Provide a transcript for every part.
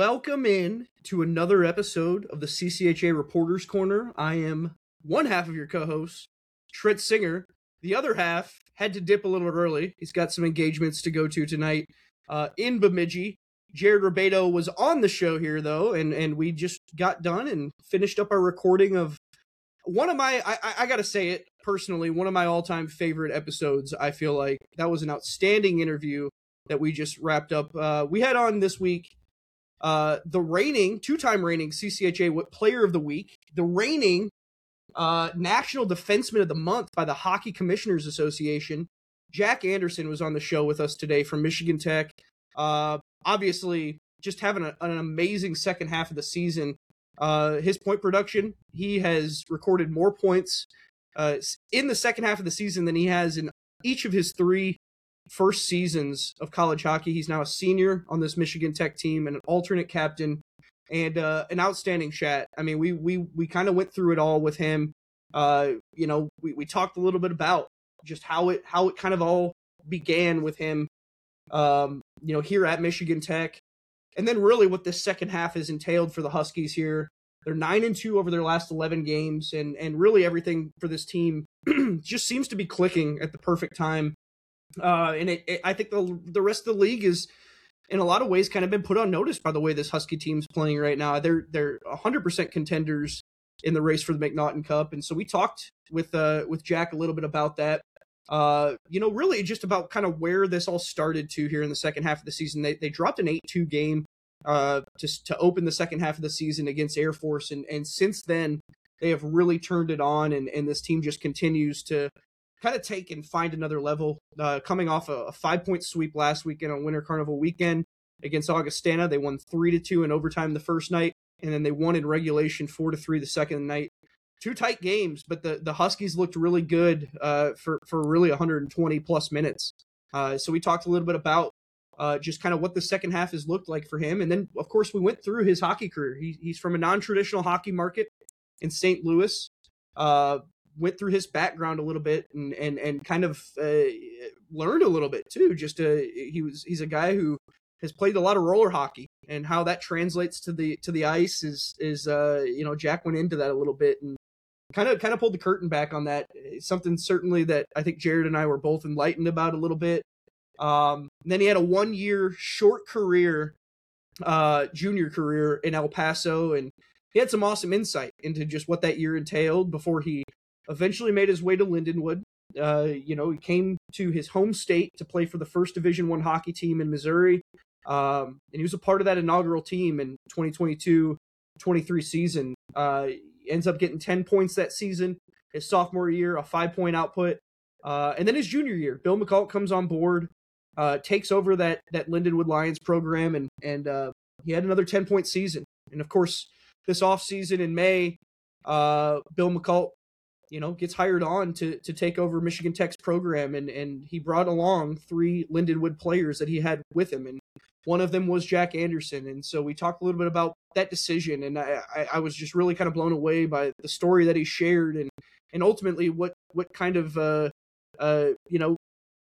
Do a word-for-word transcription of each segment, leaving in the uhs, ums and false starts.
welcome in to another episode of the C C H A Reporters Corner. I am one half of your co-host, Trent Singer. The other half had to dip a little bit early. He's got some engagements to go to tonight uh, in Bemidji. Jared Ribedo was on the show here, though, and, and we just got done and finished up our recording of one of my, I, I got to say it personally, one of my all-time favorite episodes. I feel like that was an outstanding interview that we just wrapped up. Uh, we had on this week uh, the reigning, two-time reigning C C H A Player of the Week, the reigning uh, National Defenseman of the Month by the Hockey Commissioners Association. Jack Anderson was on the show with us today from Michigan Tech. Uh, obviously, just having a, an amazing second half of the season. Uh, his point production, he has recorded more points uh, in the second half of the season than he has in each of his three first seasons of college hockey. He's now a senior on this Michigan Tech team and an alternate captain and uh, an outstanding chat. I mean, we we we kind of went through it all with him. Uh, you know, we, we talked a little bit about just how it how it kind of all began with him, um, you know, here at Michigan Tech. And then really what this second half has entailed for the Huskies here. They're nine and two over their last eleven games, and and really everything for this team just seems to be clicking at the perfect time. Uh, and it, it, I think the the rest of the league is, in a lot of ways, kind of been put on notice by the way this Husky team's playing right now. They're they're one hundred percent contenders in the race for the McNaughton Cup, and so we talked with uh with Jack a little bit about that. Uh, you know, really just about kind of where this all started to here in the second half of the season. They they dropped an eight two game uh, to, to open the second half of the season against Air Force. And, and since then, they have really turned it on, and, and this team just continues to kind of take and find another level. Uh, coming off a, a five-point sweep last weekend on Winter Carnival weekend against Augustana. They won three to two in overtime the first night, and then they won in regulation four to three the second night. Two tight games, but the, the Huskies looked really good uh, for, for really one hundred twenty plus minutes. Uh, so we talked a little bit about uh, just kind of what the second half has looked like for him. And then, of course, we went through his hockey career. He, he's from a non-traditional hockey market in Saint Louis. Uh, went through his background a little bit and and, and kind of uh, learned a little bit, too. Just uh, he was he's a guy who has played a lot of roller hockey, and how that translates to the to the ice is, is uh, you know, Jack went into that a little bit and kind of kind of pulled the curtain back on that. It's something certainly that I think Jared and I were both enlightened about a little bit. Um, then he had a one-year short career, uh, junior career in El Paso, and he had some awesome insight into just what that year entailed before he eventually made his way to Lindenwood. Uh, you know, he came to his home state to play for the first Division One hockey team in Missouri, um, and he was a part of that inaugural team in twenty twenty-two twenty-three season. Uh, ends up getting ten points that season. His sophomore year, a five-point output. Uh, and then his junior year, Bill McCult comes on board, uh, takes over that that Lindenwood Lions program, and and uh, he had another ten-point season. And, of course, this offseason in May, uh, Bill McCult, you know, gets hired on to to take over Michigan Tech's program, and, and he brought along three Lindenwood players that he had with him, and one of them was Jack Anderson. And so we talked a little bit about that decision, and I, I, I was just really kind of blown away by the story that he shared, and and ultimately what what kind of uh uh you know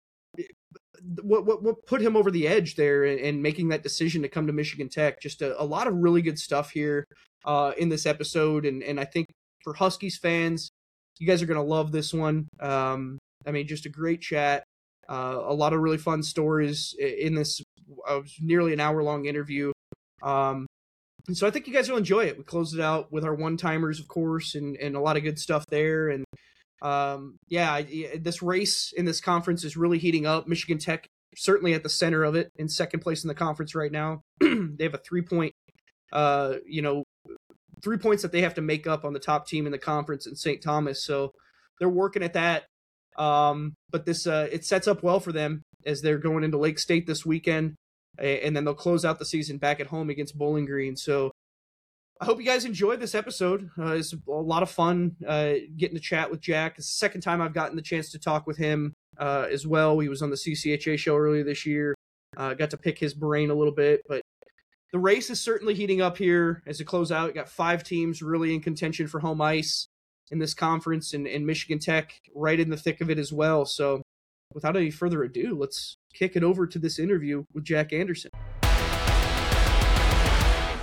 what what, what put him over the edge there and, and making that decision to come to Michigan Tech. Just a, a lot of really good stuff here uh in this episode, and and I think for Huskies fans, you guys are gonna love this one. Um, I mean, just a great chat, uh, a lot of really fun stories in this uh, nearly an hour long interview. Um, and so I think you guys will enjoy it. We closed it out with our one-timers, of course, and, and a lot of good stuff there. And um, yeah, I, this race in this conference is really heating up. Michigan Tech certainly at the center of it, in second place in the conference right now. They have a three-point, uh, you know, three points that they have to make up on the top team in the conference in Saint Thomas. So they're working at that. Um, but this uh, it sets up well for them as they're going into Lake State this weekend. And then they'll close out the season back at home against Bowling Green. So I hope you guys enjoyed this episode. Uh, it's a lot of fun uh, getting to chat with Jack. It's the second time I've gotten the chance to talk with him uh, as well. He was on the C C H A show earlier this year. Uh, got to pick his brain a little bit. But the race is certainly heating up here as it close out. You got five teams really in contention for home ice in this conference, and, and Michigan Tech right in the thick of it as well. So without any further ado, let's kick it over to this interview with Jack Anderson.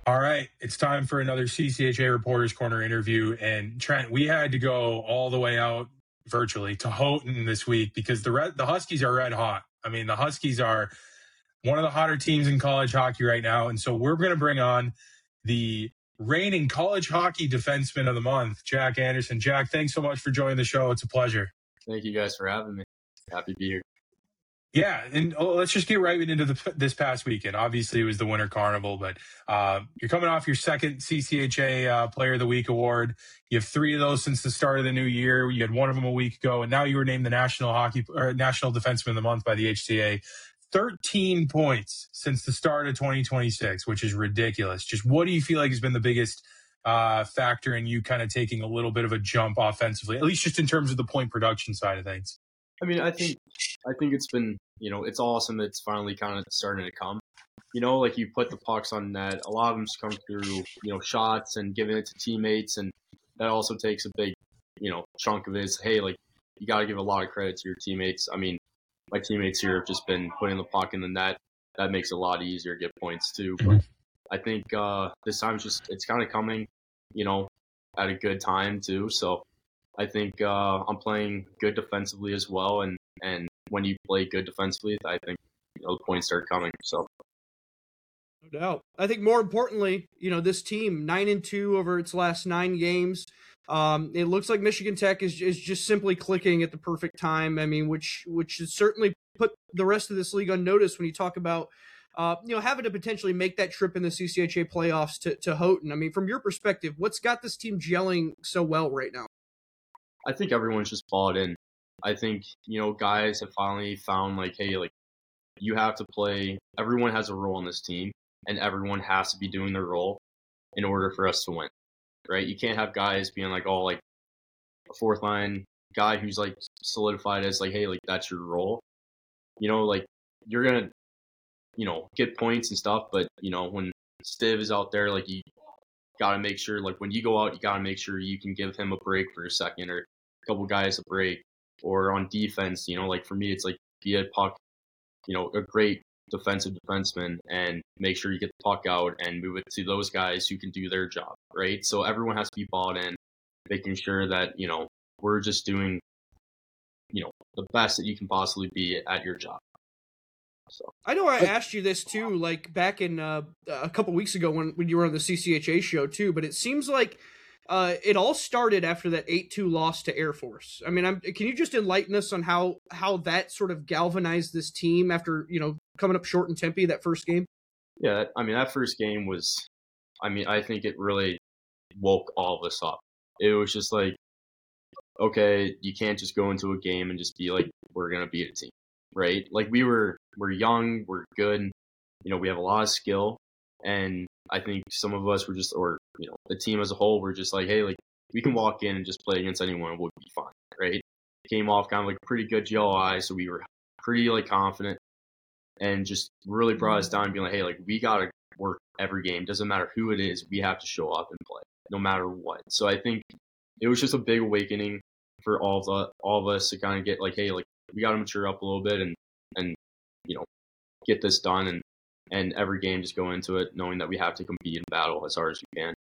All right, it's time for another C C H A Reporters Corner interview. And Trent, we had to go all the way out virtually to Houghton this week because the red, the Huskies are red hot. I mean, the Huskies are one of the hotter teams in college hockey right now. And so we're going to bring on the reigning college hockey defenseman of the month, Jack Anderson. Jack, thanks so much for joining the show. It's a pleasure. Thank you guys for having me. Happy to be here. Yeah, and oh, let's just get right into the, this past weekend. Obviously, it was the Winter Carnival, but uh, you're coming off your second C C H A uh, Player of the Week award. You have three of those since the start of the new year. You had one of them a week ago, and now you were named the National Hockey or National Defenseman of the Month by the H C A. thirteen points since the start of twenty twenty-six, which is ridiculous. Just what do you feel like has been the biggest uh, factor in you kind of taking a little bit of a jump offensively, at least just in terms of the point production side of things? I mean, I think I think it's been, you know, it's awesome that it's finally kind of starting to come. You know, like you put the pucks on net, a lot of them just come through, you know, shots and giving it to teammates, and that also takes a big, you know, chunk of it is, hey, like, you got to give a lot of credit to your teammates. I mean, my teammates here have just been putting the puck in the net. That makes it a lot easier to get points too. But I think uh, this time it's just it's kind of coming, you know, at a good time too. So I think uh, I'm playing good defensively as well, and, and when you play good defensively, I think, you know, the points start coming. So, no doubt. I think more importantly, you know, this team nine and two over its last nine games. Um, it looks like Michigan Tech is is just simply clicking at the perfect time. I mean, which which has certainly put the rest of this league on notice when you talk about uh, you know, having to potentially make that trip in the C C H A playoffs to to Houghton. I mean, from your perspective, what's got this team gelling so well right now? I think everyone's just bought in. I think, you know, guys have finally found like, hey, like you have to play. Everyone has a role on this team, and everyone has to be doing their role in order for us to win, right? You can't have guys being like, oh, like a fourth line guy who's like solidified as like, hey, like that's your role. You know, like you're going to, you know, get points and stuff, but, you know, when Stiv is out there, like you got to make sure, like when you go out, you got to make sure you can give him a break for a second or a couple guys a break. Or on defense, you know, like for me, it's like be a puck, you know, a great defensive defenseman and make sure you get the puck out and move it to those guys who can do their job, right? So everyone has to be bought in, making sure that, you know, we're just doing, you know, the best that you can possibly be at your job. So I know I asked you this too, like back in uh, a couple weeks ago when, when you were on the C C H A show too, but it seems like uh, it all started after that eight two loss to Air Force. I mean, I'm, can you just enlighten us on how, how that sort of galvanized this team after, you know, coming up short in Tempe that first game? Yeah, I mean, that first game was, I mean, I think it really woke all of us up. It was just like, okay, you can't just go into a game and just be like, we're going to beat a team, right? Like we were, we're young, we're good, you know, we have a lot of skill. And I think some of us were just, or, you know, the team as a whole, were just like, hey, like we can walk in and just play against anyone, it would be fine, right? Came off kind of like pretty good G L I, so we were pretty like confident and just really brought us down and being like, hey, like we got to work every game. Doesn't matter who it is, we have to show up and play no matter what. So I think it was just a big awakening for all of the, all of us to kind of get like, hey, like we got to mature up a little bit and, and, you know, get this done and, and every game just go into it knowing that we have to compete and battle as hard as we can.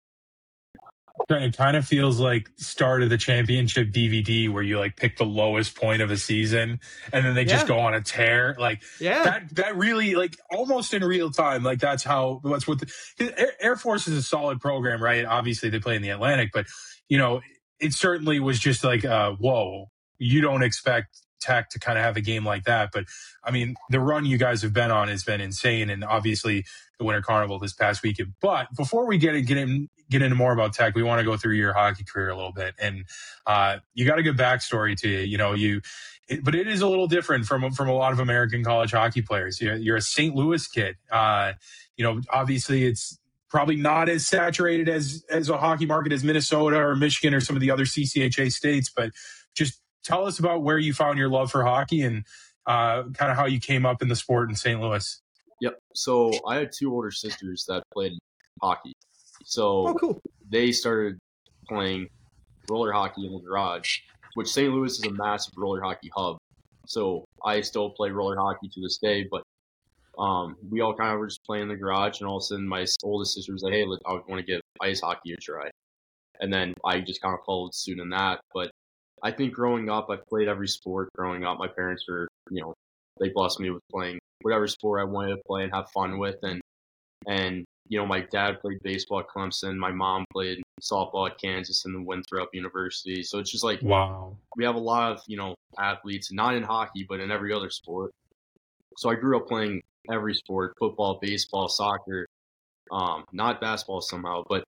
It kind of feels like start of the championship D V D where you like pick the lowest point of a season and then they just Yeah. go on a tear. Like Yeah. that, that really like almost in real time. Like that's how, that's what the Air, Air Force is a solid program, right? Obviously they play in the Atlantic, but you know, it certainly was just like, uh, whoa, you don't expect Tech to kind of have a game like that. But I mean, the run you guys have been on has been insane. And obviously the Winter Carnival this past weekend. But before we get in, get in, get into more about Tech, we want to go through your hockey career a little bit. And uh, you got a good backstory to you. You know, you, it, but it is a little different from from a lot of American college hockey players. You're, you're a Saint Louis kid. Uh, you know, obviously it's probably not as saturated as as a hockey market as Minnesota or Michigan or some of the other C C H A states. But just tell us about where you found your love for hockey and uh, kind of how you came up in the sport in Saint Louis. Yep. So I had two older sisters that played hockey. So Oh, cool. they started playing roller hockey in the garage, which Saint Louis is a massive roller hockey hub. So I still play roller hockey to this day, but um, we all kind of were just playing in the garage, and all of a sudden my oldest sister was like, "Hey, I want to give ice hockey a try," and then I just kind of followed suit in that. But I think growing up, I played every sport. Growing up, my parents were, you know, they blessed me with playing whatever sport I wanted to play and have fun with, and and you know, my dad played baseball at Clemson. My mom played softball at Kansas and then Winthrop University. So it's just like, wow, we have a lot of, you know, athletes, not in hockey, but in every other sport. So I grew up playing every sport: football, baseball, soccer, um, not basketball somehow, but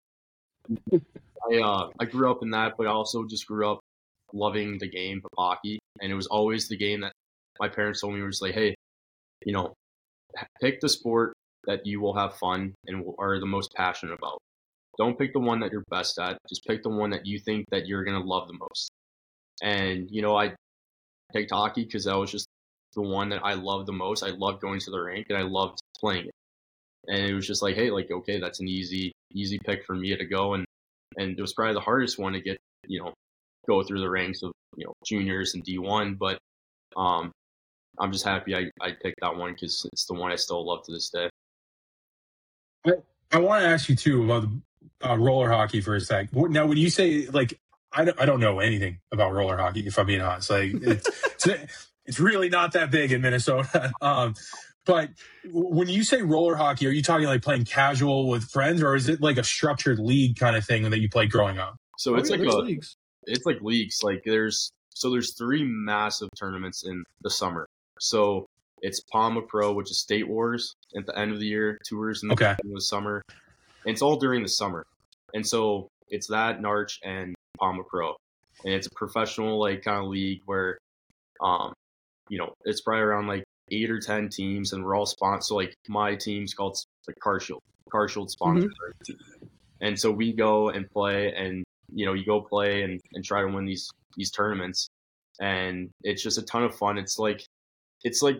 I uh, I grew up in that, but I also just grew up loving the game of hockey, and it was always the game that my parents told me was like, hey, you know, pick the sport that you will have fun and are the most passionate about. Don't pick the one that you're best at. Just pick the one that you think that you're gonna love the most. And you know, I picked hockey because that was just the one that I loved the most. I loved going to the rink and I loved playing it. And it was just like, hey, like, okay, that's an easy, easy pick for me to go. And and it was probably the hardest one to get, you know, go through the ranks of, you know, juniors and D one. But um, I'm just happy I, I picked that one because it's the one I still love to this day. I, I want to ask you too about uh, roller hockey for a sec. Now, when you say like, I don't, I don't know anything about roller hockey, if I'm being honest. Like, it's it's, it's really not that big in Minnesota. Um, but when you say roller hockey, are you talking like playing casual with friends, or is it like a structured league kind of thing that you played growing up? So oh, it's yeah, like a, leagues. it's like leagues. Like there's so there's three massive tournaments in the summer. So it's Palma Pro, which is State Wars at the end of the year, tours in the, okay. in the summer. And it's all during the summer. And so it's that, Narch, and Palma Pro. And it's a professional, like, kind of league where, um, you know, it's probably around, like, eight or ten teams, and we're all sponsored. So, like, my team's called, like, CarShield. CarShield sponsors mm-hmm. our team. And so we go and play, and, you know, you go play and, and try to win these these tournaments. And it's just a ton of fun. It's like, it's like,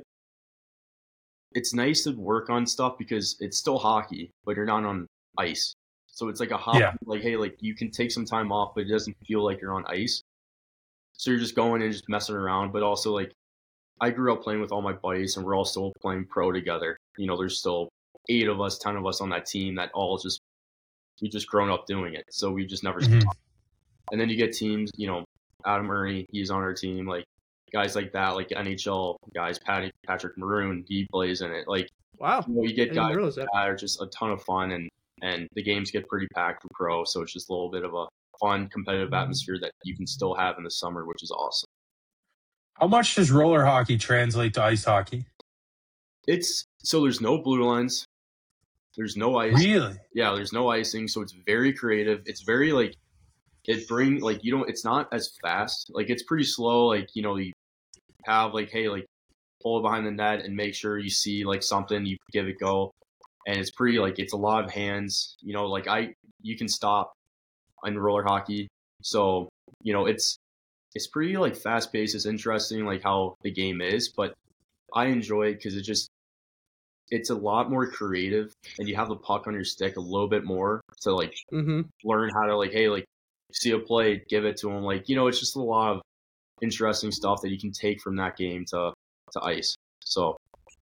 it's nice to work on stuff because it's still hockey, but you're not on ice. So it's like a hockey, yeah. like, hey, like you can take some time off, but it doesn't feel like you're on ice. So you're just going and just messing around. But also, like, I grew up playing with all my buddies, and we're all still playing pro together. You know, there's still eight of us, ten of us on that team that all just, we just grown up doing it. So we just never mm-hmm. stopped. And then you get teams, you know, Adam Ernie, he's on our team, like, guys like that, like N H L guys, Patty, Patrick Maroon, he plays in it. Like, wow, you know, you get guys like that are just a ton of fun, and, and the games get pretty packed for pro, so it's just a little bit of a fun, competitive atmosphere that you can still have in the summer, which is awesome. How much does roller hockey translate to ice hockey? It's, so there's no blue lines. There's no ice. Really? Yeah, there's no icing, so it's very creative. It's very, like, it bring, like, you don't, it's not as fast. Like, it's pretty slow. Like, you know, you have, like, hey, like, pull it behind the net and make sure you see, like, something, you give it go. And it's pretty, like, it's a lot of hands. You know, like, I, you can stop in roller hockey. So, you know, it's, it's pretty, like, fast-paced. It's interesting, like, how the game is. But I enjoy it because it just, it's a lot more creative. And you have the puck on your stick a little bit more to, like, mm-hmm. learn how to, like, hey, like, see a play, give it to them. Like, you know, it's just a lot of interesting stuff that you can take from that game to, to ice. So,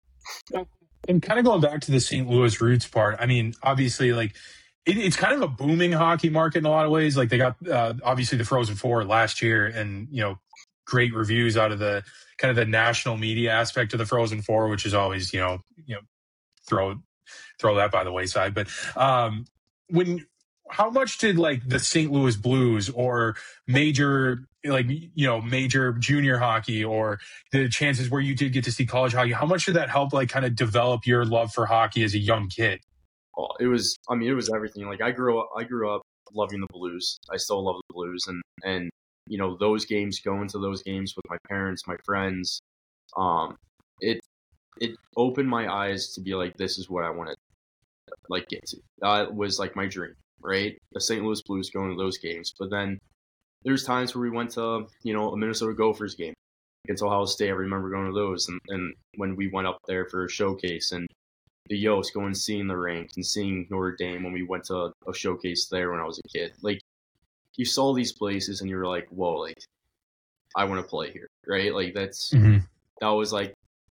and kind of going back to the Saint Louis roots part, I mean, obviously, like, it, it's kind of a booming hockey market in a lot of ways. Like, they got, uh, obviously, the Frozen Four last year, and, you know, great reviews out of the kind of the national media aspect of the Frozen Four, which is always, you know, you know, throw, throw that by the wayside. But um, when, how much did, like, the Saint Louis Blues or major, like, you know, major junior hockey, or the chances where you did get to see college hockey, how much did that help, like, kind of develop your love for hockey as a young kid? Well, it was, I mean, it was everything. Like, I grew up, I grew up loving the Blues. I still love the Blues. And, and, you know, those games, going to those games with my parents, my friends, um, it, it opened my eyes to be like, this is what I want to, like, get to. That was, like, my dream. Right? The Saint Louis Blues going to those games. But then there's times where we went to, you know, a Minnesota Gophers game against Ohio State. I remember going to those. And, and when we went up there for a showcase, and the Yost, going and seeing the rink and seeing Notre Dame when we went to a showcase there when I was a kid. Like, you saw these places and you were like, whoa, like, I want to play here. Right? Like, that's, mm-hmm. that was like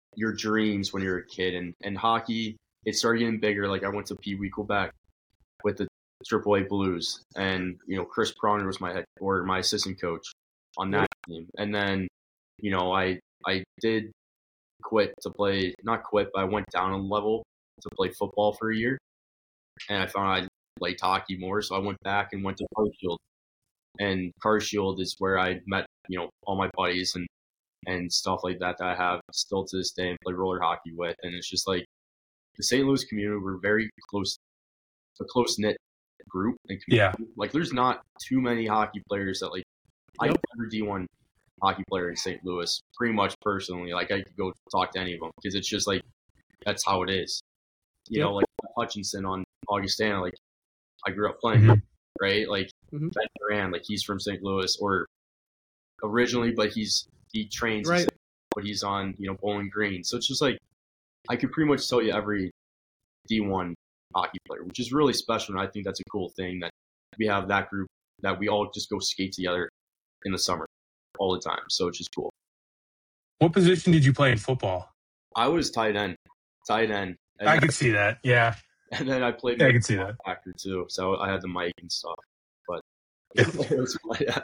your dreams when you're a kid. And, and hockey, it started getting bigger. Like I went to Pee Wee Quebec with the Triple A Blues, and you know Chris Pronger was my head or my assistant coach on that team. And then you know I I did quit to play, not quit, but I went down a level to play football for a year, and I found I liked hockey more, so I went back and went to Carshield. And Carshield is where I met you know all my buddies and and stuff like that that I have still to this day and play roller hockey with. And it's just like the Saint Louis community, we're very close, a close knit group and community. Yeah. Like there's not too many hockey players that like Yep. I never D one hockey player in Saint Louis, pretty much personally. Like I could go talk to any of them because it's just like that's how it is. You Yep. know, like Hutchinson on Augustana, like I grew up playing, Mhm. right? Like Mhm. Ben Duran, like he's from Saint Louis or originally, but he's he trains, in Right. Saint Louis, but he's on you know Bowling Green. So it's just like I could pretty much tell you every D one hockey player, which is really special, and I think that's a cool thing that we have that group that we all just go skate together in the summer all the time. So it's just cool. What position did you play in football? I was tight end, tight end, and, I could see that. Yeah. and then I played Yeah, I could see that. actor too. So I had the mic and stuff, but Yeah. it was yeah.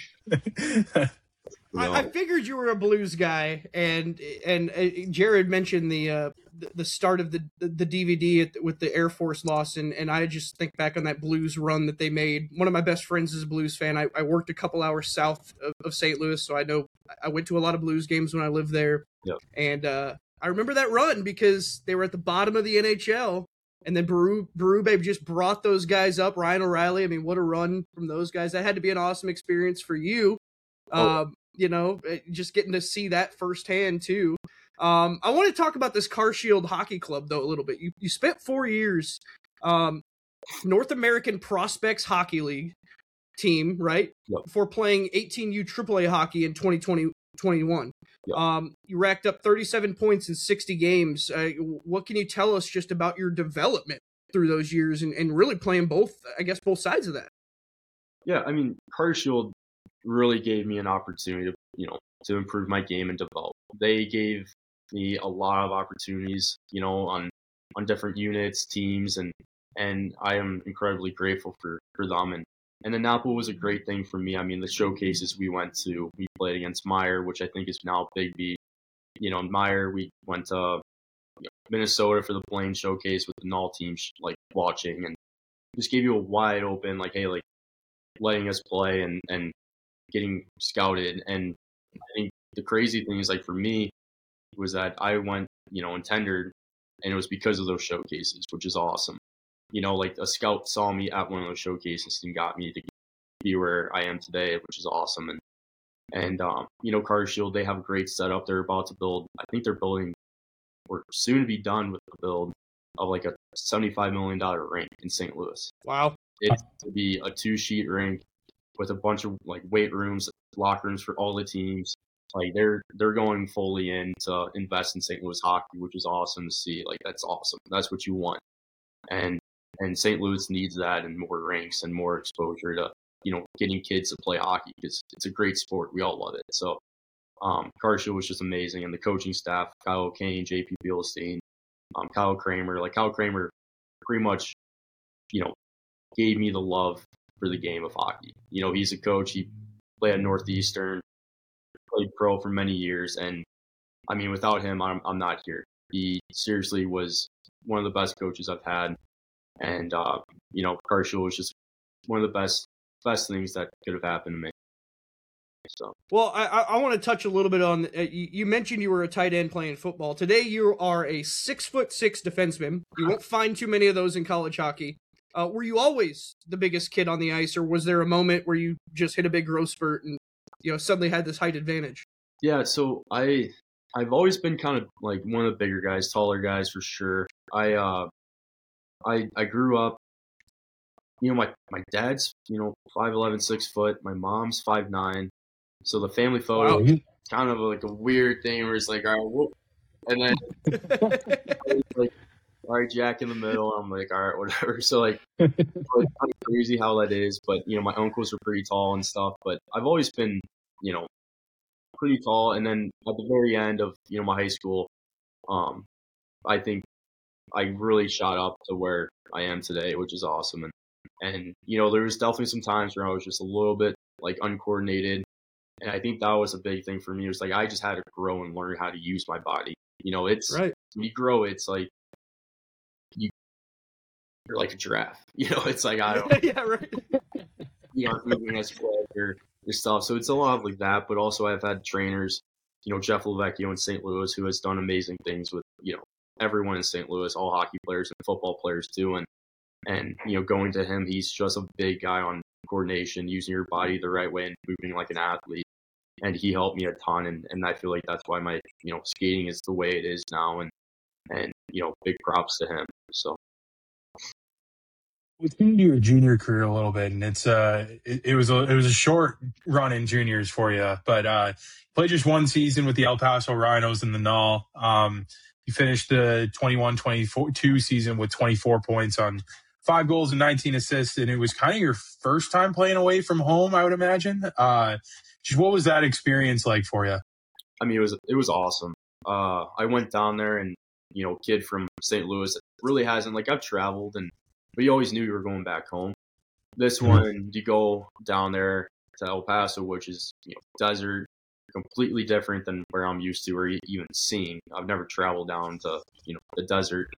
I, I figured you were a Blues guy, and and uh, Jared mentioned the uh, the, the start of the the D V D at, with the Air Force loss, and, and I just think back on that Blues run that they made. One of my best friends is a Blues fan. I, I worked a couple hours south of, of Saint Louis, so I know I went to a lot of Blues games when I lived there. Yep. And uh, I remember that run because they were at the bottom of the N H L, and then Baru Berube just brought those guys up. Ryan O'Reilly, I mean, what a run from those guys! That had to be an awesome experience for you. Oh. Um, you know, just getting to see that firsthand too. Um, I want to talk about this Carshield Hockey Club though a little bit. You you spent four years, um, North American Prospects Hockey League team, right? Yep. Before playing eighteen U triple A hockey in twenty twenty, twenty-one. Yep. Um, you racked up thirty-seven points in sixty games. Uh, what can you tell us just about your development through those years and, and really playing both, I guess, both sides of that? Yeah, I mean, Carshield really gave me an opportunity to, you know, to improve my game and develop. They gave me a lot of opportunities, you know, on on different units, teams, and and I am incredibly grateful for, for them. And and then Napa was a great thing for me. I mean, the showcases we went to, we played against Meyer, which I think is now Big B. You know, Meyer, we went to you know, Minnesota for the Blaine showcase with the Null team, like watching, and just gave you a wide open, like, hey, like letting us play and and getting scouted. And I think the crazy thing is, like, for me was that I went, you know, and tendered, and it was because of those showcases, which is awesome. You know, like a scout saw me at one of those showcases and got me to be where I am today, which is awesome. And, and um, you know, Carshield, they have a great setup. They're about to build, I think they're building, or soon to be done with the build of like a seventy-five million dollars rink in Saint Louis. Wow. It's to be a two sheet rink with a bunch of like weight rooms, locker rooms for all the teams. Like they're they're going fully in to invest in Saint Louis hockey, which is awesome to see. Like that's awesome. That's what you want. And and Saint Louis needs that and more rinks and more exposure to, you know, getting kids to play hockey because it's a great sport. We all love it. So um Carshield was just amazing, and the coaching staff, Kyle O'Kane, J P Bielstein, um, Kyle Kramer, like Kyle Kramer pretty much, you know, gave me the love for the game of hockey. You know, he's a coach. He played at Northeastern, played pro for many years, and I mean, without him, I'm I'm not here. He seriously was one of the best coaches I've had, and uh, you know, Carshield was just one of the best best things that could have happened to me. So. Well, I, I want to touch a little bit on. Uh, you, you mentioned you were a tight end playing football. Today, you are a six foot six defenseman. You won't find too many of those in college hockey. Uh, were you always the biggest kid on the ice, or was there a moment where you just hit a big growth spurt and you know suddenly had this height advantage? Yeah, so I I've always been kind of like one of the bigger guys, taller guys for sure. I uh I I grew up. You know, my my dad's you know five eleven, six foot. My mom's five nine. So the family photo Wow. is kind of like a weird thing where it's like, all right, whoop. And then it's like, all right, Jack in the middle. I'm like, all right, whatever. So like, it's kind of crazy how that is. But you know, my uncles are pretty tall and stuff. But I've always been, you know, pretty tall. And then at the very end of you know my high school, um, I think I really shot up to where I am today, which is awesome. And, and, you know, there was definitely some times where I was just a little bit like uncoordinated. And I think that was a big thing for me. It was like, I just had to grow and learn how to use my body. You know, it's, right. when you grow, it's like, you, you're like a giraffe, you know, it's like, I don't, yeah, right. you aren't moving as quick or your stuff. So it's a lot like that. But also I've had trainers, you know, Jeff Lavecchio in Saint Louis, who has done amazing things with, you know, everyone in Saint Louis, all hockey players and football players too. And, and, you know, going to him, he's just a big guy on coordination, using your body the right way and moving like an athlete. And he helped me a ton. And, and I feel like that's why my, you know, skating is the way it is now. And, and, you know, big props to him. So. Let's get into your junior career a little bit, and it's uh, it, it was a it was a short run in juniors for you, but uh, played just one season with the El Paso Rhinos in the N H L. Um, you finished the twenty-one twenty-two season with twenty-four points on five goals and nineteen assists, and it was kind of your first time playing away from home, I would imagine. Uh, just what was that experience like for you? I mean, it was it was awesome. Uh, I went down there, and you know, kid from Saint Louis really hasn't like I've traveled and. But you always knew you were going back home. This one, you go down there to El Paso, which is, you know, desert, completely different than where I'm used to or even seeing. I've never traveled down to, you know, the desert.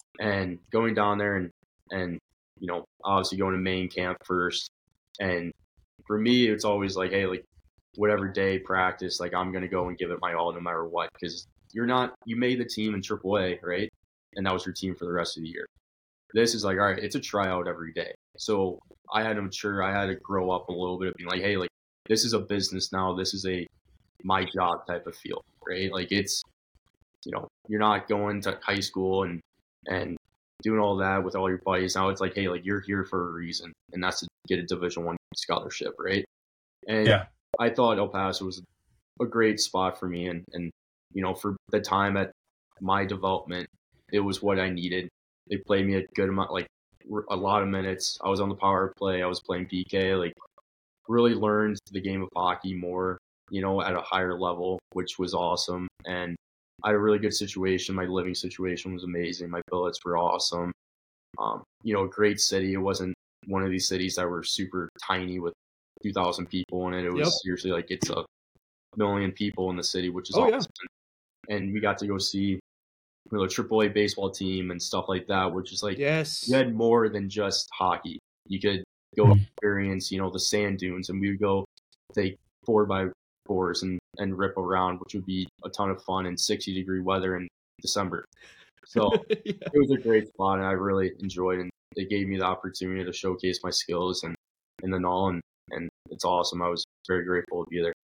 And going down there and, and you know, obviously going to main camp first. And for me, it's always like, hey, like, whatever day practice, like, I'm going to go and give it my all no matter what. Because you're not – you made the team in triple A, right? And that was your team for the rest of the year. This is like, all right, it's a tryout every day. So I had to mature. I had to grow up a little bit of being like, hey, like, this is a business now. This is a my job type of feel, right? Like, it's, you know, you're not going to high school and, and doing all that with all your buddies. Now it's like, hey, like, you're here for a reason, and that's to get a Division One scholarship, right? And yeah. I thought El Paso was a great spot for me. And, and, you know, for the time at my development, it was what I needed. They played me a good amount, like a lot of minutes. I was on the power play. I was playing P K, like really learned the game of hockey more, you know, at a higher level, which was awesome. And I had a really good situation. My living situation was amazing. My billets were awesome. Um, you know, great city. It wasn't one of these cities that were super tiny with two thousand people in it. It was Yep. seriously like it's a million people in the city, which is oh, awesome. Yeah. And we got to go see you know, a triple A baseball team and stuff like that, which is like, yes, you had more than just hockey. You could go experience, you know, the sand dunes, and we would go take four by fours and, and rip around, which would be a ton of fun in sixty degree weather in December. So yeah. It was a great spot, and I really enjoyed it. And they gave me the opportunity to showcase my skills and in the N H L, and, and it's awesome. I was very grateful to be there.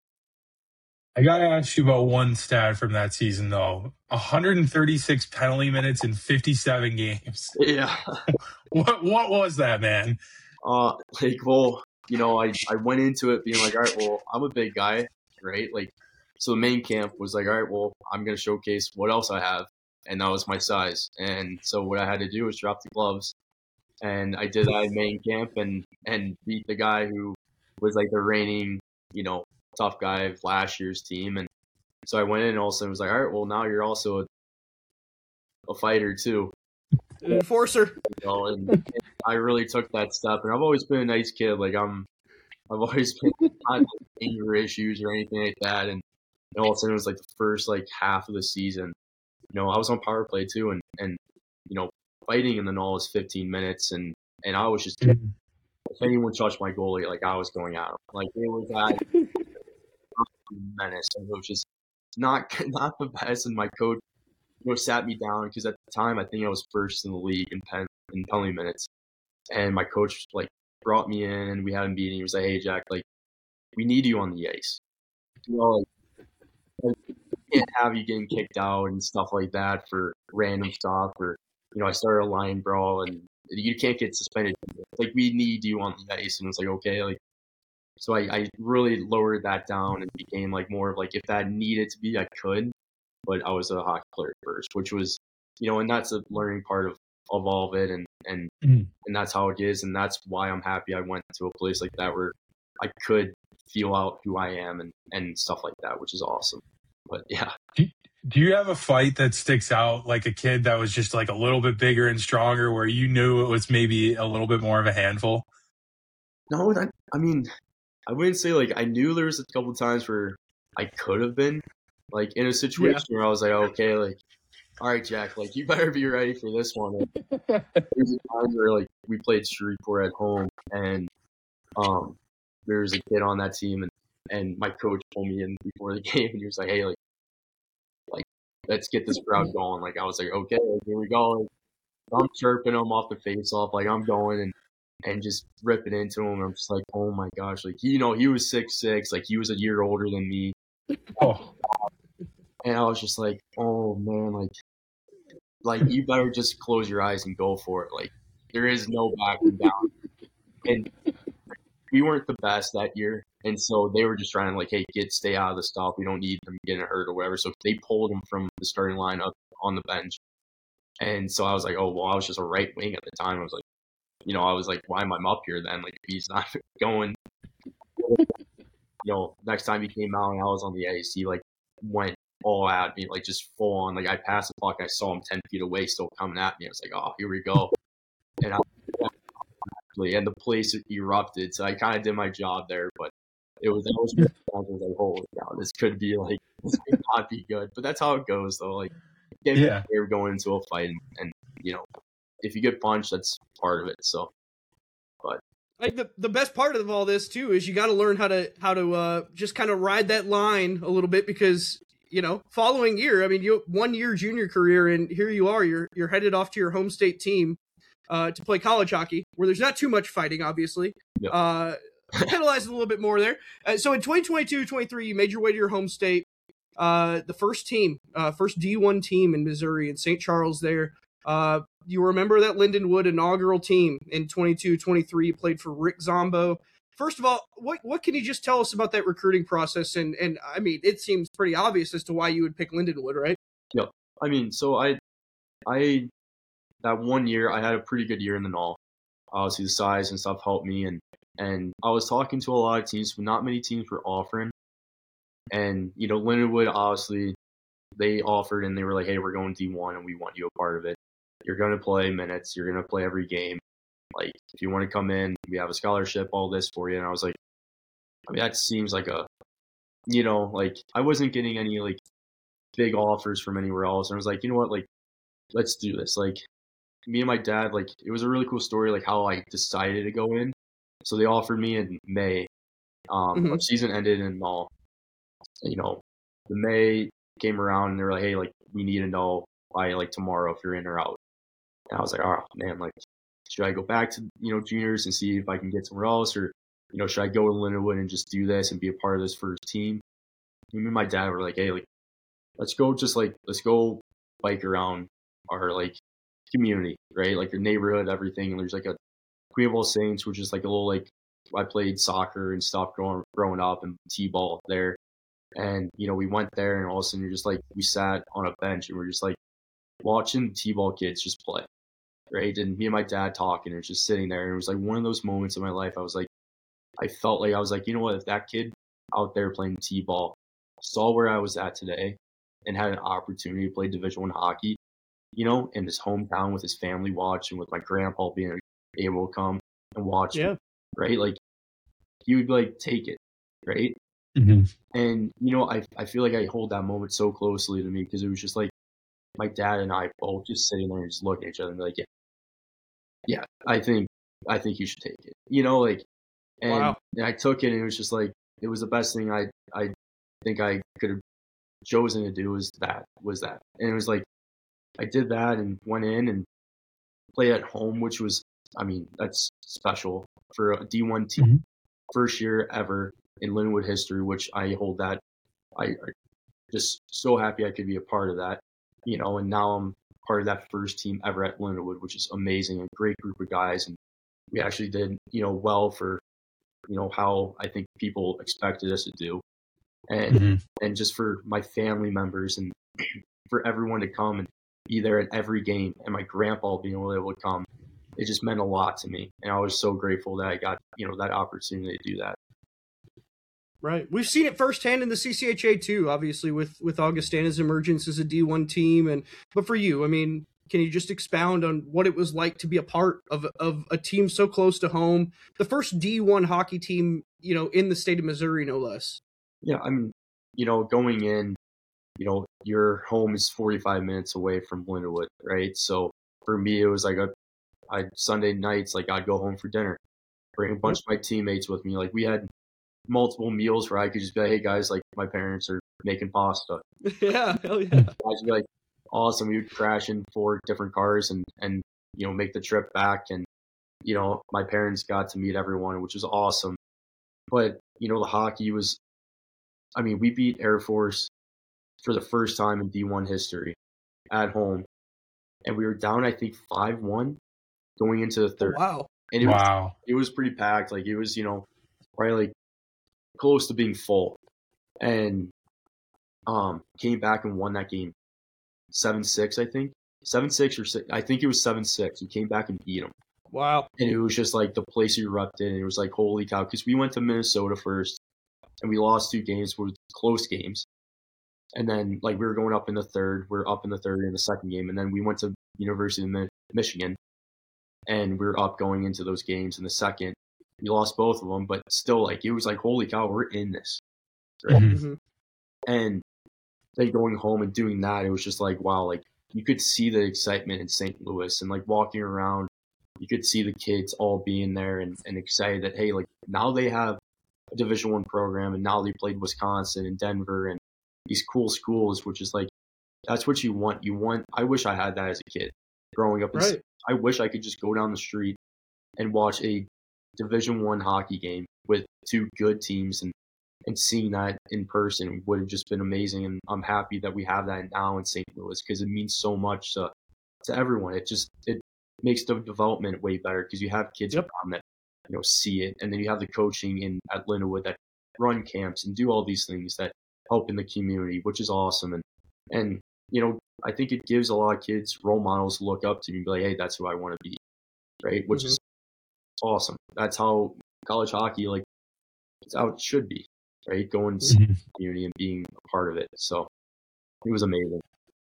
I got to ask you about one stat from that season, though. one hundred thirty-six penalty minutes in fifty-seven games. Yeah. what what was that, man? Uh, like, well, you know, I, I went into it being like, all right, well, I'm a big guy, right? Like, so the main camp was like, all right, well, I'm going to showcase what else I have. And that was my size. And so what I had to do was drop the gloves. And I did that in main camp and, and beat the guy who was like the reigning, you know, tough guy of last year's team. And so I went in and all of a sudden was like, all right, well, now you're also a, a fighter too. An enforcer. You know, and, and I really took that step. And I've always been a nice kid. Like I'm, I've always been not anger issues or anything like that. And, and all of a sudden it was like the first like half of the season. You know, I was on power play too. And, and you know, fighting in the N H L is fifteen minutes. And, and I was just, mm-hmm. if anyone touched my goalie, like I was going at him. Like it was that menace. And it was just not not the best. And my coach, you know, sat me down because at the time I think I was first in the league in pen in penalty minutes. And my coach like brought me in and we had a meeting. He was like, "Hey Jack, like we need you on the ice. You know, like, like we can't have you getting kicked out and stuff like that for random stuff. Or you know, I started a line brawl and you can't get suspended. Like we need you on the ice." And it was like, okay, like. So I, I really lowered that down and became like more of like if that needed to be, I could, but I was a hockey player first, which was, you know, and that's a learning part of, of all of it. And, and, mm. and that's how it is. And that's why I'm happy I went to a place like that where I could feel out who I am and, and stuff like that, which is awesome. But yeah. Do, Do you have a fight that sticks out, like a kid that was just like a little bit bigger and stronger, where you knew it was maybe a little bit more of a handful? No, I, I mean, I wouldn't say like I knew there was a couple times where I could have been like in a situation yeah. where I was like, okay, like, all right, Jack, like you better be ready for this one. Like, there's a time where like we played Shreveport at home, and um, there was a kid on that team, and and my coach pulled me in before the game, and he was like, hey, like, like let's get this crowd going. Like I was like, okay, like, here we go. Like, I'm chirping him off the face off, like I'm going and. and just ripping into him. I'm just like, oh my gosh, like you know, he was six six, like he was a year older than me. Oh. And I was just like, oh man, like, like you better just close your eyes and go for it. Like there is no backing down. And we weren't the best that year, and so they were just trying to like, hey, get stay out of the stuff. We don't need them getting hurt or whatever. So they pulled him from the starting line up on the bench. And so I was like, oh well, I was just a right wing at the time. I was like. You know, I was like, why am I up here then? Like, if he's not going, you know, next time he came out and I was on the ice, he like went all at me, like just full on. Like, I passed the puck, I saw him ten feet away, still coming at me. I was like, oh, here we go. And I, and the place erupted. So I kind of did my job there, but it was, I was, I was like, holy cow, this could be like, this could not be good. But that's how it goes, though. Like, yeah, you're going into a fight and, and you know, if you get punched, that's part of it. So, but like the the best part of all this too is you got to learn how to how to uh, just kind of ride that line a little bit because you know following year, I mean, you one year junior career and here you are, you're you're headed off to your home state team uh, to play college hockey where there's not too much fighting, obviously. Yep. Uh, penalized a little bit more there. Uh, so in twenty twenty-two twenty-three, you made your way to your home state, uh, the first team, uh, first D one team in Missouri in Saint Charles there. Uh, you remember that Lindenwood inaugural team in twenty-two twenty-three, you played for Rick Zombo. First of all, what what can you just tell us about that recruiting process? And, and I mean, it seems pretty obvious as to why you would pick Lindenwood, right? Yeah. I mean, so I, I, that one year, I had a pretty good year in the N H L. Obviously, the size and stuff helped me. And, and I was talking to a lot of teams, but not many teams were offering. And, you know, Lindenwood, obviously, they offered and they were like, hey, we're going D one and we want you a part of it. You're going to play minutes. You're going to play every game. Like, if you want to come in, we have a scholarship, all this for you. And I was like, I mean, that seems like a, you know, like, I wasn't getting any, like, big offers from anywhere else. And I was like, you know what, like, let's do this. Like, me and my dad, like, it was a really cool story, like, how I decided to go in. So they offered me in May. Um, mm-hmm. Our season ended in all, you know, the May came around and they were like, hey, like, we need to know by, like, tomorrow if you're in or out. And I was like, oh, man, like, should I go back to, you know, juniors and see if I can get somewhere else? Or, you know, should I go to Lindenwood and just do this and be a part of this first team? Me and my dad were like, hey, like, let's go just, like, let's go bike around our, like, community, right? Like, your neighborhood, everything. And there's, like, a Greenville Saints, which is, like, a little, like, I played soccer and stuff growing, growing up and T-ball there. And, you know, we went there and all of a sudden you're just, like, we sat on a bench and we're just, like, watching T-ball kids just play. Right. And me and my dad talking and just sitting there. And it was like one of those moments in my life. I was like, I felt like I was like, you know what, if that kid out there playing T-ball saw where I was at today and had an opportunity to play Division One hockey, you know, in his hometown with his family watching, with my grandpa being able to come and watch, yeah. me, right? Like he would like take it. Right. Mm-hmm. And, you know, I, I feel like I hold that moment so closely to me because it was just like my dad and I both just sitting there and just looking at each other and be like, yeah. Yeah, I think I think you should take it. You know, like, and, wow. and I took it, and it was just like it was the best thing I I think I could have chosen to do was that was that, and it was like I did that and went in and played at home, which was, I mean, that's special for a D one team, mm-hmm. first year ever in Lindenwood history, which I hold that. I, I just so happy I could be a part of that, you know, and now I'm part of that first team ever at Lindenwood, which is amazing. A great group of guys. And we actually did, you know, well for, you know, how I think people expected us to do. And, mm-hmm. and just for my family members and for everyone to come and be there at every game and my grandpa being able to come, it just meant a lot to me. And I was so grateful that I got, you know, that opportunity to do that. Right. We've seen it firsthand in the C C H A too, obviously, with, with Augustana's emergence as a D one team. And but for you, I mean, can you just expound on what it was like to be a part of of a team so close to home, the first D one hockey team, you know, in the state of Missouri, no less? Yeah, I mean, you know, going in, you know, your home is forty-five minutes away from Lindenwood, right? So for me, it was like a, I Sunday nights, like I'd go home for dinner, bring a bunch of my teammates with me. Like we had multiple meals where I could just be like, hey guys, like my parents are making pasta. Yeah, hell yeah. Guys would be like, awesome. We would crash in four different cars and, and, you know, make the trip back. And, you know, my parents got to meet everyone, which was awesome. But, you know, the hockey was, I mean, we beat Air Force for the first time in D one history at home. And we were down, I think, five one going into the third. Oh, wow. And it wow. was, it was pretty packed. Like, it was, you know, probably like close to being full. And um, came back and won that game seven six, I think. seven six or six. I think it was seven six. We came back and beat them. Wow. And it was just like the place erupted. And it was like, holy cow. Because we went to Minnesota first and we lost two games, were close games. And then, like, we were going up in the third. We were up in the third in the second game. And then we went to University of Mi- Michigan. And we were up going into those games in the second. We lost both of them. But still, like, it was like, holy cow, we're in this. Right? Mm-hmm. And then going home and doing that, it was just like, wow, like, you could see the excitement in Saint Louis. And, like, walking around, you could see the kids all being there and, and excited that, hey, like, now they have a Division One program. And now they played Wisconsin and Denver and these cool schools, which is like, that's what you want. You want, I wish I had that as a kid growing up. In, Right. I wish I could just go down the street and watch a Division One hockey game with two good teams, and, and seeing that in person would have just been amazing. And I'm happy that we have that now in Saint Louis because it means so much to, to everyone. It just, it makes the development way better because you have kids Yep. around that, you know, see it. And then you have the coaching in at Lindenwood that run camps and do all these things that help in the community, which is awesome. And, and, you know, I think it gives a lot of kids role models to look up to and be like, hey, that's who I want to be. Right. Which Mm-hmm. is awesome. That's how college hockey, like, it's how it should be. Right. Going to Mhm. the community and being a part of it. So it was amazing.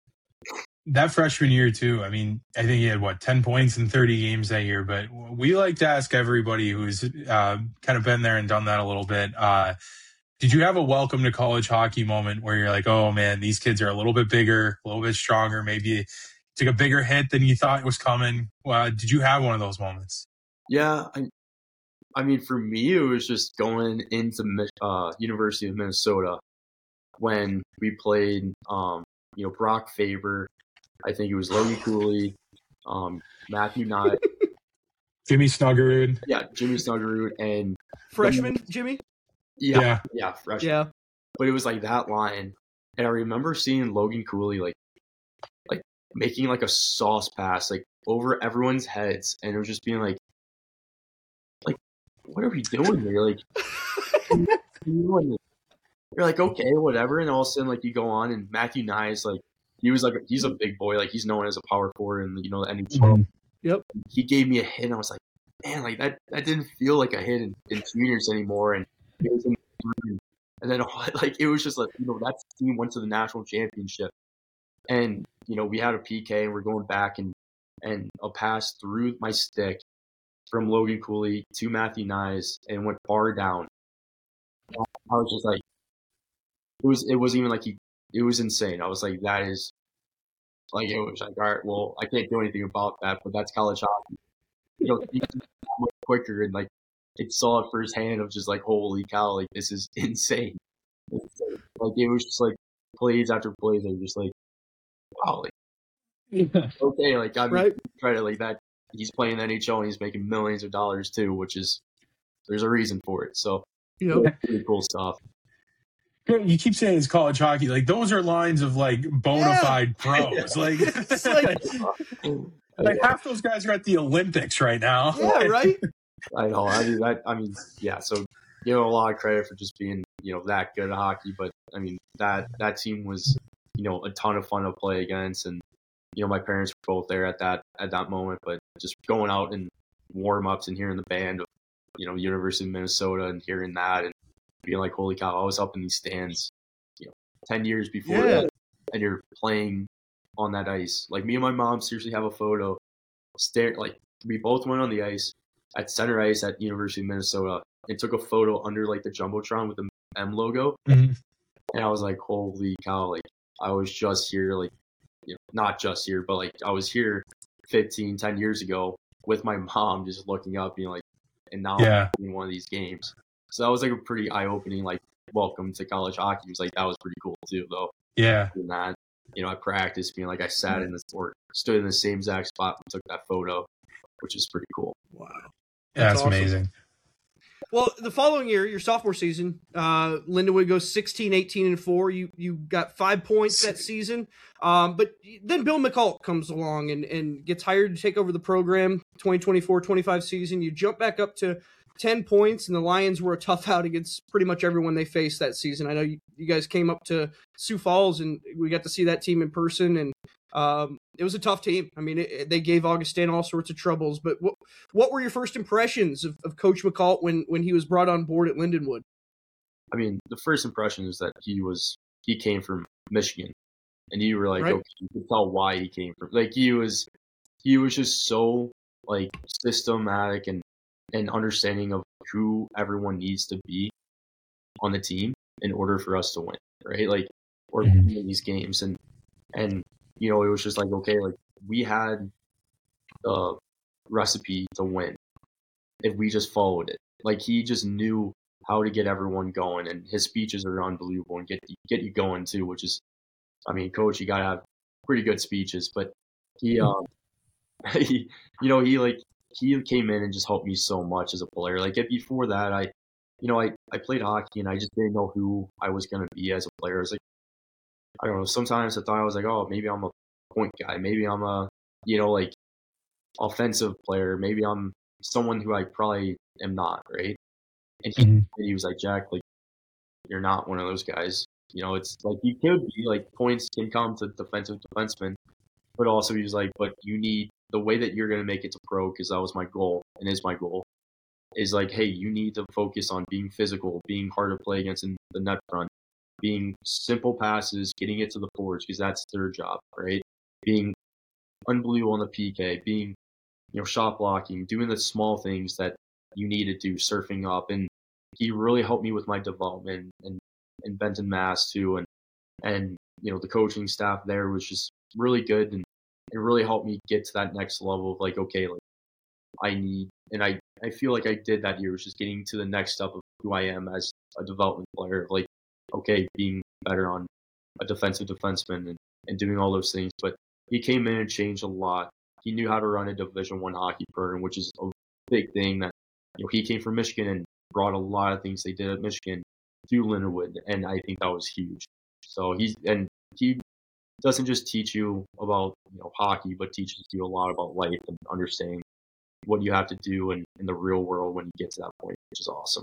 That freshman year too. I mean, I think he had what ten points in thirty games that year. But we like to ask everybody who's uh, kind of been there and done that a little bit. Uh, did you have a welcome to college hockey moment where you're like, oh man, these kids are a little bit bigger, a little bit stronger, maybe took a bigger hit than you thought was coming? Uh, did you have one of those moments? Yeah. I, I mean, for me, it was just going into uh, University of Minnesota when we played, um, you know, Brock Faber. I think it was Logan Cooley, um, Matthew Nye. Jimmy Snuggerud. Yeah, Jimmy Snuggerud. And Freshman, Jimmy? yeah, Yeah. yeah, freshman. Yeah. But it was like that line. And I remember seeing Logan Cooley, like, like making like a sauce pass, like over everyone's heads. And it was just being like, like, what are we doing here? Like, you're like, okay, whatever. And all of a sudden, like, you go on and Matthew Nye is like, he was like, he's a big boy. Like, he's known as a power forward in, you know, the N H L. Mhm. Yep. He gave me a hit and I was like, man, like that, that didn't feel like a hit in, in juniors anymore. And it was in, and then like, it was just like, you know, that team went to the national championship and, you know, we had a P K and we're going back and, and a pass through my stick from Logan Cooley to Matthew Nyes and went far down. I was just like, it was, it wasn't even like he, it was insane. I was like, that is like, it was like, all right, well, I can't do anything about that, but that's college hockey. You know, you can do much quicker and like, it saw it firsthand of just like, holy cow, like this is insane. Like it was just like plays after plays. I was just like, wow, like okay, like I'm Right. trying to like that. He's playing N H L and he's making millions of dollars too, which is there's a reason for it. So Yep. pretty cool stuff. You keep saying it's college hockey. Like those are lines of like bona Yeah. fide pros. Like, It's like, like half those guys are at the Olympics right now. yeah, right? I know. I mean, that, I mean, yeah. So give him a lot of credit for just being, you know, that good at hockey. But I mean, that that team was, you know, a ton of fun to play against, and you know, my parents were both there at that at that moment. But just going out and warm ups and hearing the band of, you know, University of Minnesota and hearing that, and being like, holy cow, I was up in these stands, you know, ten years before Yeah. that, and you're playing on that ice. Like me and my mom seriously have a photo. Stare like we both went on the ice at center ice at University of Minnesota and took a photo under like the jumbotron with the M logo, Mhm. and I was like, holy cow! Like I was just here, like you know, not just here, but like I was here fifteen, ten years ago with my mom, just looking up, being like, and now Yeah. I'm in one of these games. So that was like a pretty eye opening, like welcome to college hockey. It was like that was pretty cool too, though. Yeah. Doing that, you know, I practiced being like I sat in this or stood in the same exact spot and took that photo, which is pretty cool. Wow. That's, That's awesome. amazing. Well, the following year, your sophomore season, uh, Lindenwood goes sixteen, eighteen, and four. You you got five points that season. Um, but then Bill McCult comes along and, and gets hired to take over the program, twenty twenty-four twenty-five season. You jump back up to ten points, and the Lions were a tough out against pretty much everyone they faced that season. I know you, you guys came up to Sioux Falls, and we got to see that team in person, and um, it was a tough team. I mean, it, it, they gave Augustine all sorts of troubles. But what what were your first impressions of, of Coach McCult when, when he was brought on board at Lindenwood? I mean, the first impression is that he was he came from Michigan, and you were like, Right. okay, you could tell why he came from. Like he was, he was just so like systematic and and understanding of who everyone needs to be on the team in order for us to win, right? Like or Mhm. win these games, and and you know, it was just like okay, like we had the recipe to win if we just followed it. Like he just knew how to get everyone going, and his speeches are unbelievable and get get you going too. Which is, I mean, coach, you gotta have pretty good speeches, but he, um, he, you know, he like he came in and just helped me so much as a player. Like if before that, I, you know, I I played hockey and I just didn't know who I was gonna be as a player. I was like, I don't know. Sometimes I thought I was like, oh, maybe I'm a point guy, maybe I'm a, you know, like offensive player, maybe I'm someone who I probably am not, right? And he, Mhm. he was like, Jack, like, you're not one of those guys. You know, it's like you could be, like, points can come to defensive defensemen, but also he was like, but you need the way that you're going to make it to pro, because that was my goal and is my goal, is like, hey, you need to focus on being physical, being hard to play against in the net front, being simple passes, getting it to the forwards, because that's their job, right? Being unbelievable on the P K, being, you know, shot blocking, doing the small things that you need to do, surfing up. And he really helped me with my development and in Benton, Mass too. And, and, you know, the coaching staff there was just really good. And it really helped me get to that next level of like, okay, like I need, and I, I feel like I did that year was just getting to the next step of who I am as a development player. Like, okay, being better on a defensive defenseman and, and doing all those things. But he came in and changed a lot. He knew how to run a Division One hockey program, which is a big thing. That you know he came from Michigan and brought a lot of things they did at Michigan to Lindenwood, and I think that was huge. So he's and he doesn't just teach you about you know hockey, but teaches you a lot about life and understanding what you have to do in, in the real world when you get to that point, which is awesome.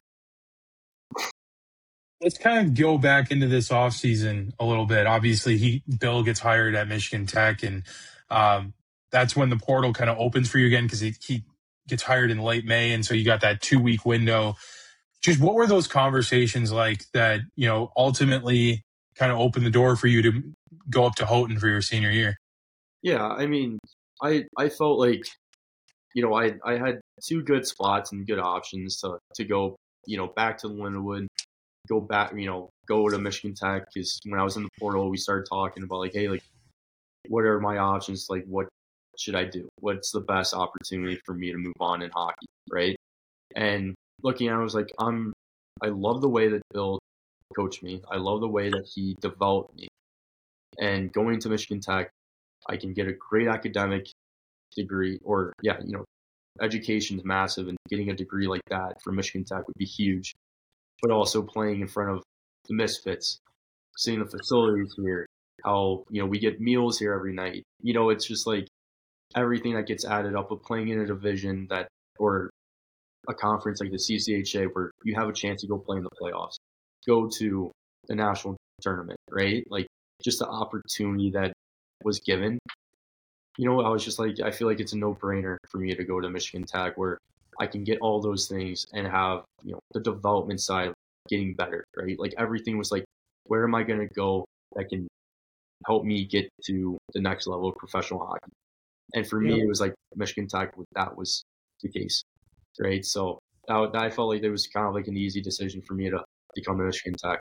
Let's kind of go back into this offseason a little bit. Obviously, he Bill gets hired at Michigan Tech, and um, that's when the portal kind of opens for you again because he, he gets hired in late May, and so you got that two-week window. Just what were those conversations like that, you know, ultimately kind of opened the door for you to go up to Houghton for your senior year? Yeah, I mean, I I felt like, you know, I I had two good spots and good options to to go, you know, back to Lindenwood, go back, you know, go to Michigan Tech. Because when I was in the portal, we started talking about like, hey, like, what are my options? Like, what should I do? What's the best opportunity for me to move on in hockey, right? And looking at it, I was like, I'm, I love the way that Bill coached me. I love the way that he developed me. And going to Michigan Tech, I can get a great academic degree, or yeah, you know, education's massive, and getting a degree like that from Michigan Tech would be huge. But also playing in front of the Misfits, seeing the facilities here, how, you know, we get meals here every night. You know, it's just like everything that gets added up, of playing in a division that, or a conference like the C C H A, where you have a chance to go play in the playoffs, go to the national tournament, right? Like just the opportunity that was given. You know, I was just like, I feel like it's a no-brainer for me to go to Michigan Tech, where I can get all those things and have, you know, the development side getting better, right? Like everything was like, where am I going to go that can help me get to the next level of professional hockey? And for me, Yeah. it was like Michigan Tech, that was the case, right? So that, that I felt like it was kind of like an easy decision for me to become a Michigan Tech.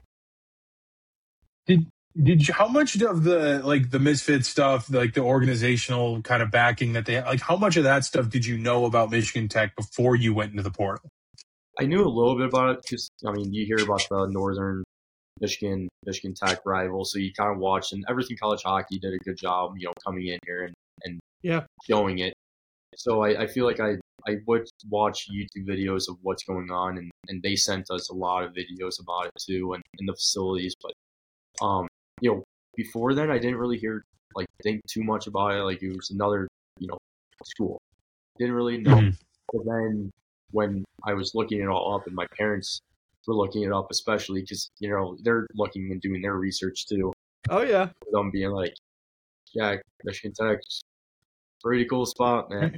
Did did you, how much of the like the Misfit stuff, like the organizational kind of backing that they like, how much of that stuff did you know about Michigan Tech before you went into the portal? I knew a little bit about it because I mean you hear about the Northern Michigan Michigan Tech rival, so you kind of watch, and Everything College Hockey did a good job, you know, coming in here and and yeah. showing it. So I, I feel like I, I would watch YouTube videos of what's going on, and, and they sent us a lot of videos about it too, and in the facilities. But um, you know, before then I didn't really hear like think too much about it. Like it was another, you know, school. Didn't really know. Mm-hmm. But then when I was looking it all up, and my parents were looking it up, especially because you know they're looking and doing their research too. Oh yeah. Them being like, yeah, Michigan Tech. Pretty cool spot, man.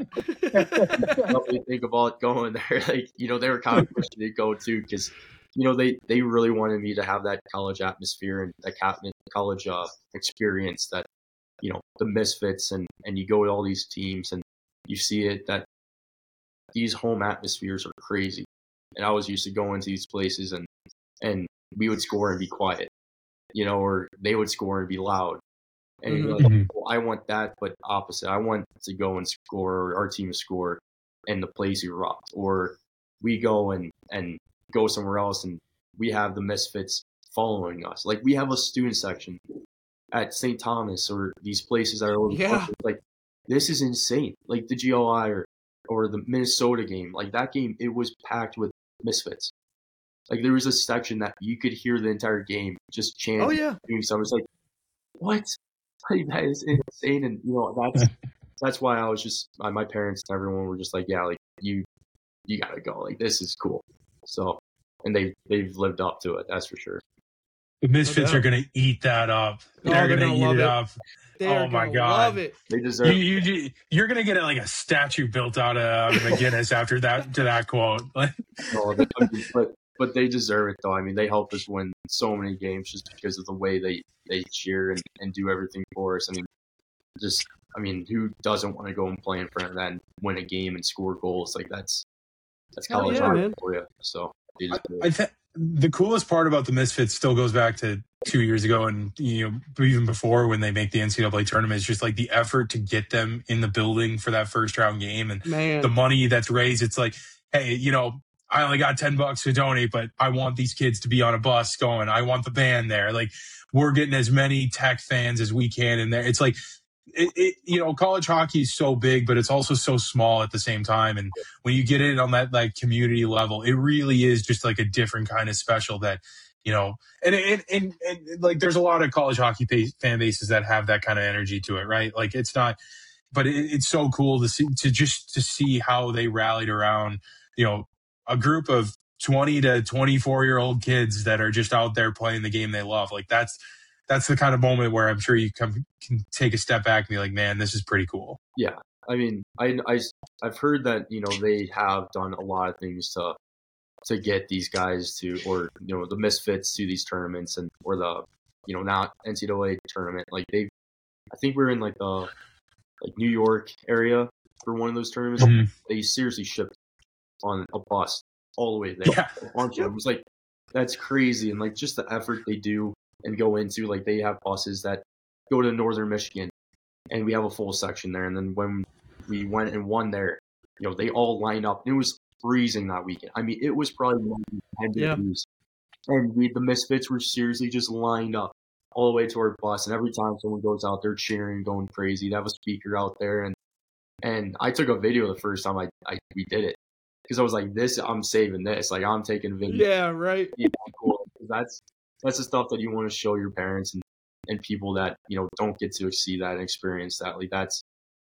Definitely think about going there. Like, you know, they were kind of pushing me to go too, because, you know, they, they really wanted me to have that college atmosphere and that college uh, experience that, you know, the Misfits and, and you go to all these teams and you see it that these home atmospheres are crazy. And I was used to going to these places and, and we would score and be quiet, you know, or they would score and be loud. And mm-hmm. you're like, well, I want that, but opposite. I want to go and score, or our team score, and the place erupt. Or we go and, and go somewhere else, and we have the Misfits following us. Like, we have a student section at Saint Thomas, or these places that are over yeah. like, this is insane. Like, the G O I or, or the Minnesota game. Like, that game, it was packed with Misfits. Like, there was a section that you could hear the entire game just chanting. Oh, yeah. Doing stuff. It's like, what? Like, that is insane, and you know that's that's why I was just my, my parents and everyone were just like, yeah, like you you gotta go, like this is cool. So, and they they've lived up to it, that's for sure. The Misfits no are gonna eat that up. Oh, they're, they're gonna, gonna eat love it it up. They oh my god, love it. They deserve. You, you you're gonna get like a statue built out of McGinnis after that to that quote. oh, they, but but they deserve it though. I mean, they helped us win so many games just because of the way they they cheer and, and do everything for us. I mean. Just, I mean, who doesn't want to go and play in front of that and win a game and score goals? Like that's that's college yeah, hockey for you. So I, I think the coolest part about the Misfits still goes back to two years ago, and you know even before when they make the N C double A tournament. It's just like the effort to get them in the building for that first round game, and Man. the money that's raised. It's like, hey, you know, I only got ten bucks to donate, but I want these kids to be on a bus going. I want the band there. Like we're getting as many Tech fans as we can in there. It's like. It, it, you know, college hockey is so big, but it's also so small at the same time. And when you get it on that like community level, it really is just like a different kind of special that, you know, and, and, and, and like there's a lot of college hockey base, fan bases that have that kind of energy to it, right? Like it's not, but it, it's so cool to see, to just to see how they rallied around, you know, a group of twenty to twenty-four year old kids that are just out there playing the game they love. Like that's, That's the kind of moment where I'm sure you come, can take a step back and be like, man, this is pretty cool. Yeah. I mean, I, I, I've heard that, you know, they have done a lot of things to to get these guys to, or, you know, the Misfits to these tournaments and, or the, you know, not N C double A tournament. Like they, I think we're in like the, like New York area for one of those tournaments. Mm-hmm. They seriously shipped on a bus all the way there. Yeah. A bunch of them. It was like, that's crazy. And like just the effort they do. And go into, like, they have buses that go to Northern Michigan, and we have a full section there. And then when we went and won there, you know, they all lined up. It was freezing that weekend. I mean, it was probably ten degrees. Yeah. And we, the Misfits were seriously just lined up all the way to our bus. And every time someone goes out there cheering, going crazy, they have a speaker out there. And and I took a video the first time I, I we did it. Because I was like, this, I'm saving this. Like, I'm taking a video. Yeah, right. Yeah, cool. That's That's the stuff that you want to show your parents and, and people that, you know, don't get to see that and experience that. Like that's,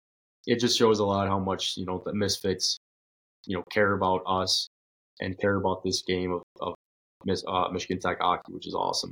it just shows a lot how much, you know, the Misfits, you know, care about us and care about this game of, of Miss, uh, Michigan Tech hockey, which is awesome.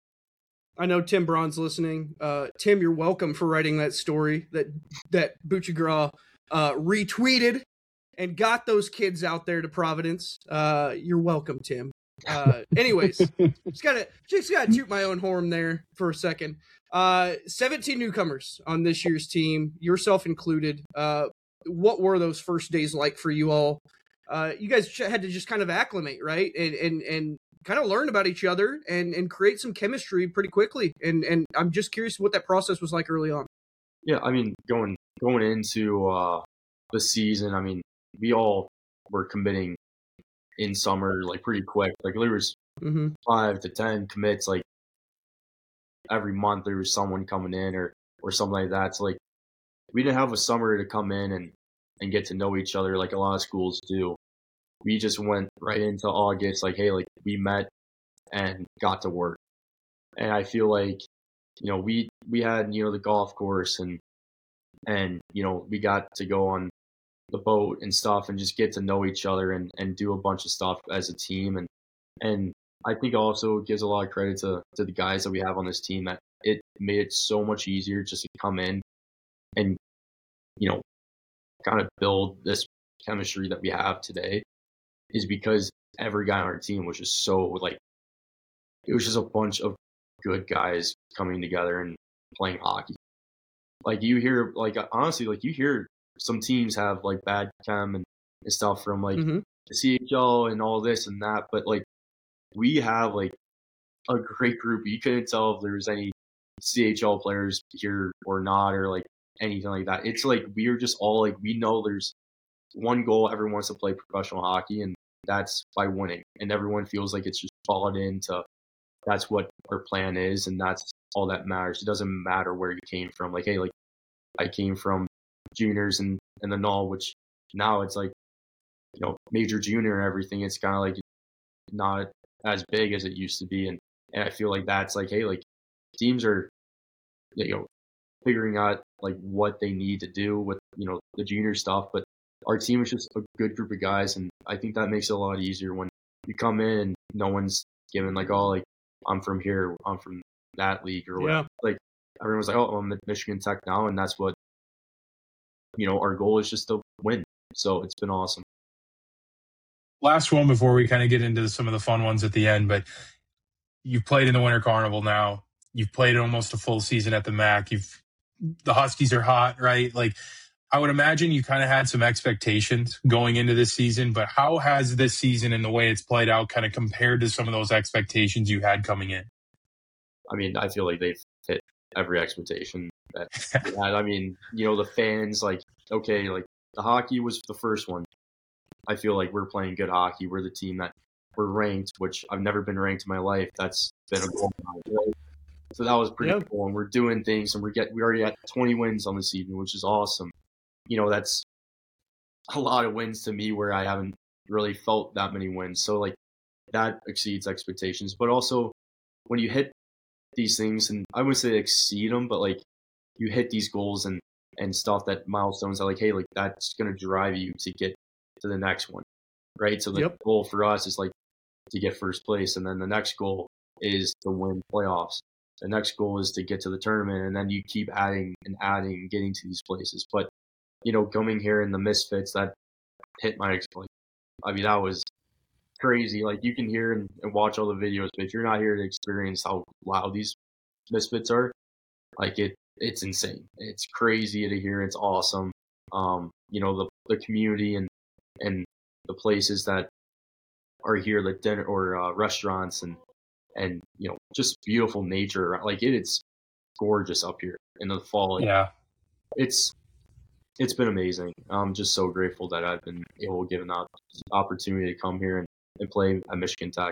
I know Tim Braun's listening. Uh, Tim, you're welcome for writing that story that, that Bouchergras uh, retweeted and got those kids out there to Providence. Uh, you're welcome, Tim. Uh, anyways, just gotta just gotta toot my own horn there for a second. Uh, seventeen newcomers on this year's team, yourself included. Uh, what were those first days like for you all? Uh, you guys had to just kind of acclimate, right, and and and kind of learn about each other and and create some chemistry pretty quickly. And and I'm just curious what that process was like early on. Yeah, I mean, going going into uh, the season, I mean, we all were committing in summer like pretty quick. Like there was mm-hmm. five to ten commits like every month. There was someone coming in or or something like that. So like we didn't have a summer to come in and and get to know each other like a lot of schools do. We just went right into August, like, hey, like we met and got to work. And I feel like, you know, we we had, you know, the golf course and and you know, we got to go on the boat and stuff and just get to know each other and, and do a bunch of stuff as a team. And and I think also it gives a lot of credit to, to the guys that we have on this team that it made it so much easier just to come in and, you know, kind of build this chemistry that we have today is because every guy on our team was just so like, it was just a bunch of good guys coming together and playing hockey. Like you hear, like honestly, like you hear some teams have like bad chem and, and stuff from like mm-hmm. the C H L and all this and that, but like we have like a great group. You couldn't tell if there was any C H L players here or not, or like anything like that. It's like we are just all like we know there's one goal. Everyone wants to play professional hockey, and that's by winning. And everyone feels like it's just bought into that's what our plan is, and that's all that matters. It doesn't matter where you came from. Like, hey, like I came from juniors and and the N H L, which now it's like, you know, major junior and everything. It's kind of like not as big as it used to be, and and I feel like that's like, hey, like teams are, you know, figuring out like what they need to do with, you know, the junior stuff, but our team is just a good group of guys, and I think that makes it a lot easier when you come in and no one's given like, oh, like I'm from here, I'm from that league or whatever. Yeah. Like everyone's like, oh, I'm at Michigan Tech now, and that's what, you know, our goal is just to win. So it's been awesome. Last one before we kind of get into some of the fun ones at the end, but you've played in the Winter Carnival now. You've played almost a full season at the M A C. You've the Huskies are hot, right? Like I would imagine you kind of had some expectations going into this season, but how has this season and the way it's played out kind of compared to some of those expectations you had coming in? I mean, I feel like they've hit every expectation that we had. I mean, you know, the fans, like, okay, like the hockey was the first one. I feel like we're playing good hockey. We're the team that we're ranked, which I've never been ranked in my life. That's been a goal. So that was pretty yep. cool. And we're doing things, and we're get we already at twenty wins on the season, which is awesome. You know, that's a lot of wins to me where I haven't really felt that many wins. So like that exceeds expectations. But also when you hit these things, and I wouldn't say exceed them, but like you hit these goals and, and stuff, that milestones are like, hey, like that's going to drive you to get to the next one, right? So the yep. goal for us is like to get first place. And then the next goal is to win playoffs. The next goal is to get to the tournament, and then you keep adding and adding and getting to these places. But, you know, coming here in the Misfits, that hit my, like, I mean, that was crazy. Like, you can hear and, and watch all the videos, but if you're not here to experience how loud these Misfits are, like, it it's insane. It's crazy to hear. It's awesome. Um, you know, the the community and, and the places that are here, like dinner or uh, restaurants and, and, you know, just beautiful nature. Like it, it's gorgeous up here in the fall. Yeah. It's, it's been amazing. I'm just so grateful that I've been able to get an opportunity to come here and, and play at Michigan Tech.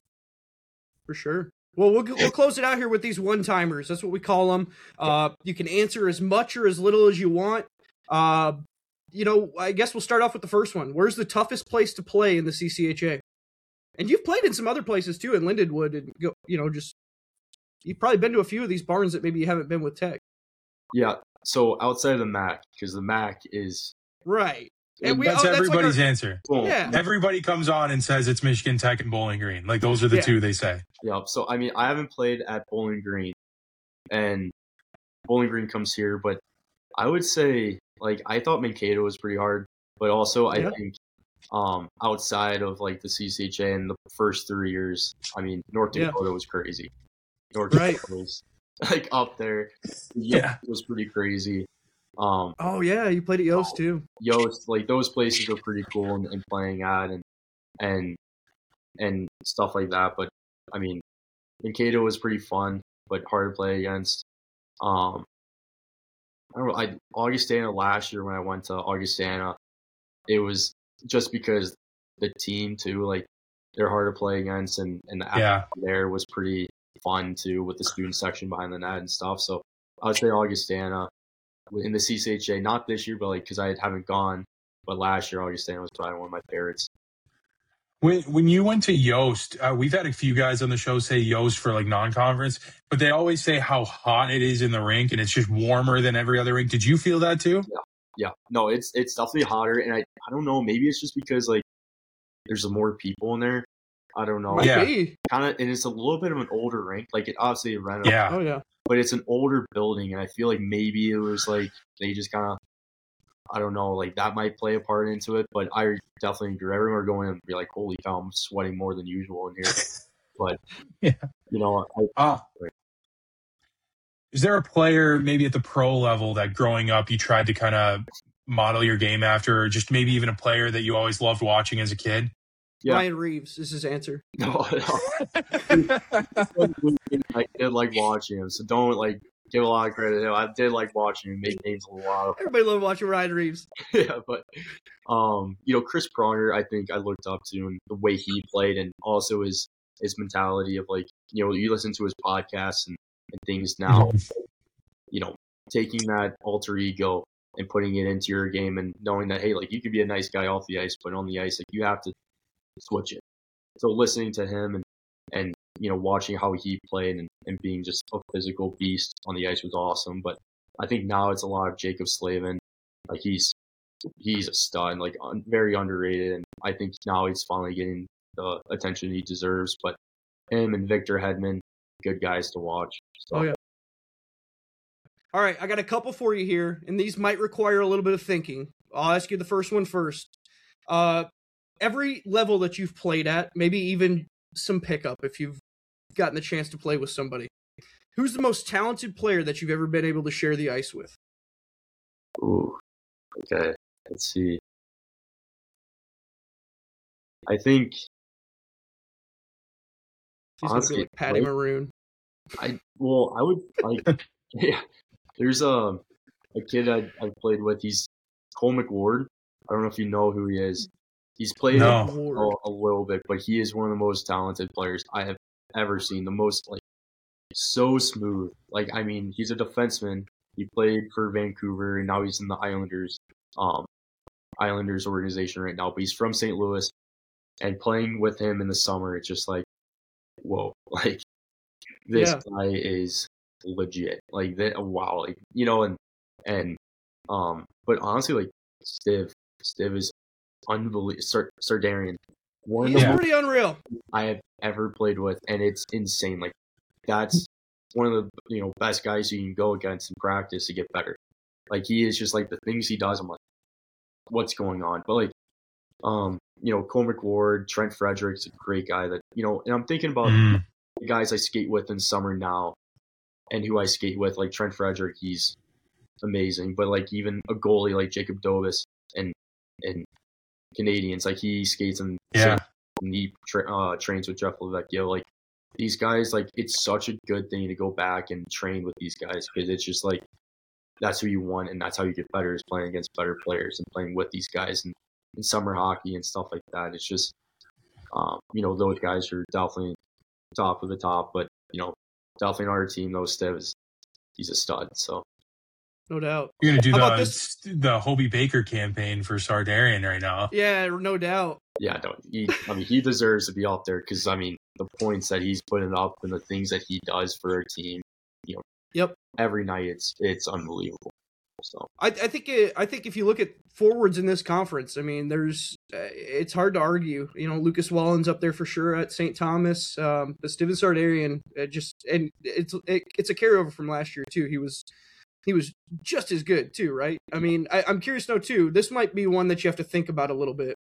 For sure. Well, we'll we'll close it out here with these one-timers. That's what we call them. Uh, you can answer as much or as little as you want. Uh, you know, I guess we'll start off with the first one. Where's the toughest place to play in the C C H A? And you've played in some other places too, in Lindenwood, and go, you know, just you've probably been to a few of these barns that maybe you haven't been with Tech. Yeah. So outside of the M A C, because the M A C is right. And we, that's oh, everybody's that's like our, answer. Cool. Yeah. Everybody comes on and says it's Michigan Tech and Bowling Green. Like those are the yeah. two they say. Yeah. So I mean, I haven't played at Bowling Green, and Bowling Green comes here, but I would say like I thought Mankato was pretty hard, but also I yeah. think um, outside of like the C C H A in the first three years, I mean, North Yeah. Dakota was crazy. North Right. Dakota was like up there. Yeah. Yost was pretty crazy. Um, Oh yeah, you played at Yost too. Yost, like those places are pretty cool and, and playing at and and and stuff like that. But I mean, Mankato was pretty fun, but hard to play against. Um, I don't know. I Augustana last year when I went to Augustana, it was just because the team too, like they're hard to play against, and and the Yeah. atmosphere there was pretty fun too with the student section behind the net and stuff. So I would say Augustana in the C C H A, not this year, but like because I haven't gone, but last year Augustana was probably one of my favorites. When when you went to Yost, uh, we've had a few guys on the show say Yost for like non-conference, but they always say how hot it is in the rink and it's just warmer than every other rink. Did you feel that too? Yeah, yeah. No, it's it's definitely hotter, and I I don't know. Maybe it's just because like there's more people in there. I don't know. Might Yeah. be. Kind of, and it's a little bit of an older rink. Like it obviously a rental, Yeah. Oh yeah. but it's an older building, and I feel like maybe it was like they just kind of, I don't know, like that might play a part into it. But I definitely agree. I remember going and be like, "Holy cow, I'm sweating more than usual in here." But Yeah. you know, I, Uh, is there a player maybe at the pro level that growing up you tried to kind of model your game after, or just maybe even a player that you always loved watching as a kid? Yeah. Ryan Reeves is his answer. no, no. I did like watching him, so don't like give a lot of credit to him. I did like watching him make games a lot. Everybody loved watching Ryan Reeves. Yeah, but um, you know, Chris Pronger, I think I looked up to and the way he played, and also his his mentality of like, you know, you listen to his podcasts and, and things now, you know, taking that alter ego and putting it into your game and knowing that, hey, like you could be a nice guy off the ice, but on the ice, like you have to switch it. So listening to him and and you know, watching how he played and, and being just a physical beast on the ice was awesome. But I think now it's a lot of Jacob Slavin. Like he's he's a stud, like un, very underrated, and I think now he's finally getting the attention he deserves. But him and Victor Hedman, good guys to watch. So. Oh yeah. All right, I got a couple for you here, and these might require a little bit of thinking. I'll ask you the first one first. Uh, every level that you've played at, maybe even some pickup if you've gotten the chance to play with somebody. Who's the most talented player that you've ever been able to share the ice with? Ooh, okay. Let's see. I think He's honestly, gonna be like Patty like, Maroon. I well, I would like. Yeah, there's a a kid I I played with. He's Cole McWard. I don't know if you know who he is. He's played No. a, a little bit, but he is one of the most talented players I have ever seen. The most like so smooth. Like I mean, he's a defenseman. He played for Vancouver, and now he's in the Islanders, um, Islanders organization right now. But he's from Saint Louis, and playing with him in the summer, it's just like, whoa, like this Yeah. guy is legit. Like that, wow, like you know, and and um, but honestly, like Stiv, Stiv is unbelievable. Sar- Sardarian, one of He's the Yeah. most pretty unreal. I have ever played with, and it's insane. Like that's one of the you know best guys you can go against in practice to get better. Like he is just like the things he does. I'm like, what's going on? But like, um, you know, Cole McWard, Trent Frederick's a great guy. That you know, and I'm thinking about Mm. the guys I skate with in summer now, and who I skate with. Like Trent Frederick, he's amazing. But like even a goalie like Jacob Dobis and and Canadians, like he skates in Yeah. and he tra- uh, trains with Jeff Lavecchio. Like these guys, like it's such a good thing to go back and train with these guys because it's just like that's who you want and that's how you get better is playing against better players and playing with these guys and in summer hockey and stuff like that. It's just um, you know those guys are definitely top of the top, but you know definitely on our team. Those Stivs, he's a stud. So No doubt. You're gonna do How about the this? the Hobie Baker campaign for Sardarian right now. Yeah, no doubt. yeah, no, he, I mean he deserves to be up there because I mean the points that he's putting up and the things that he does for our team, you know, Yep. every night it's it's unbelievable. So I, I think it, I think if you look at forwards in this conference, I mean, there's uh, it's hard to argue. You know, Lucas Wallen's up there for sure at Saint Thomas. Um, but Steven Sardarian uh, just and it's it, it's a carryover from last year too. He was he was just as good too, right? I mean, I, I'm curious to know too. This might be one that you have to think about a little bit.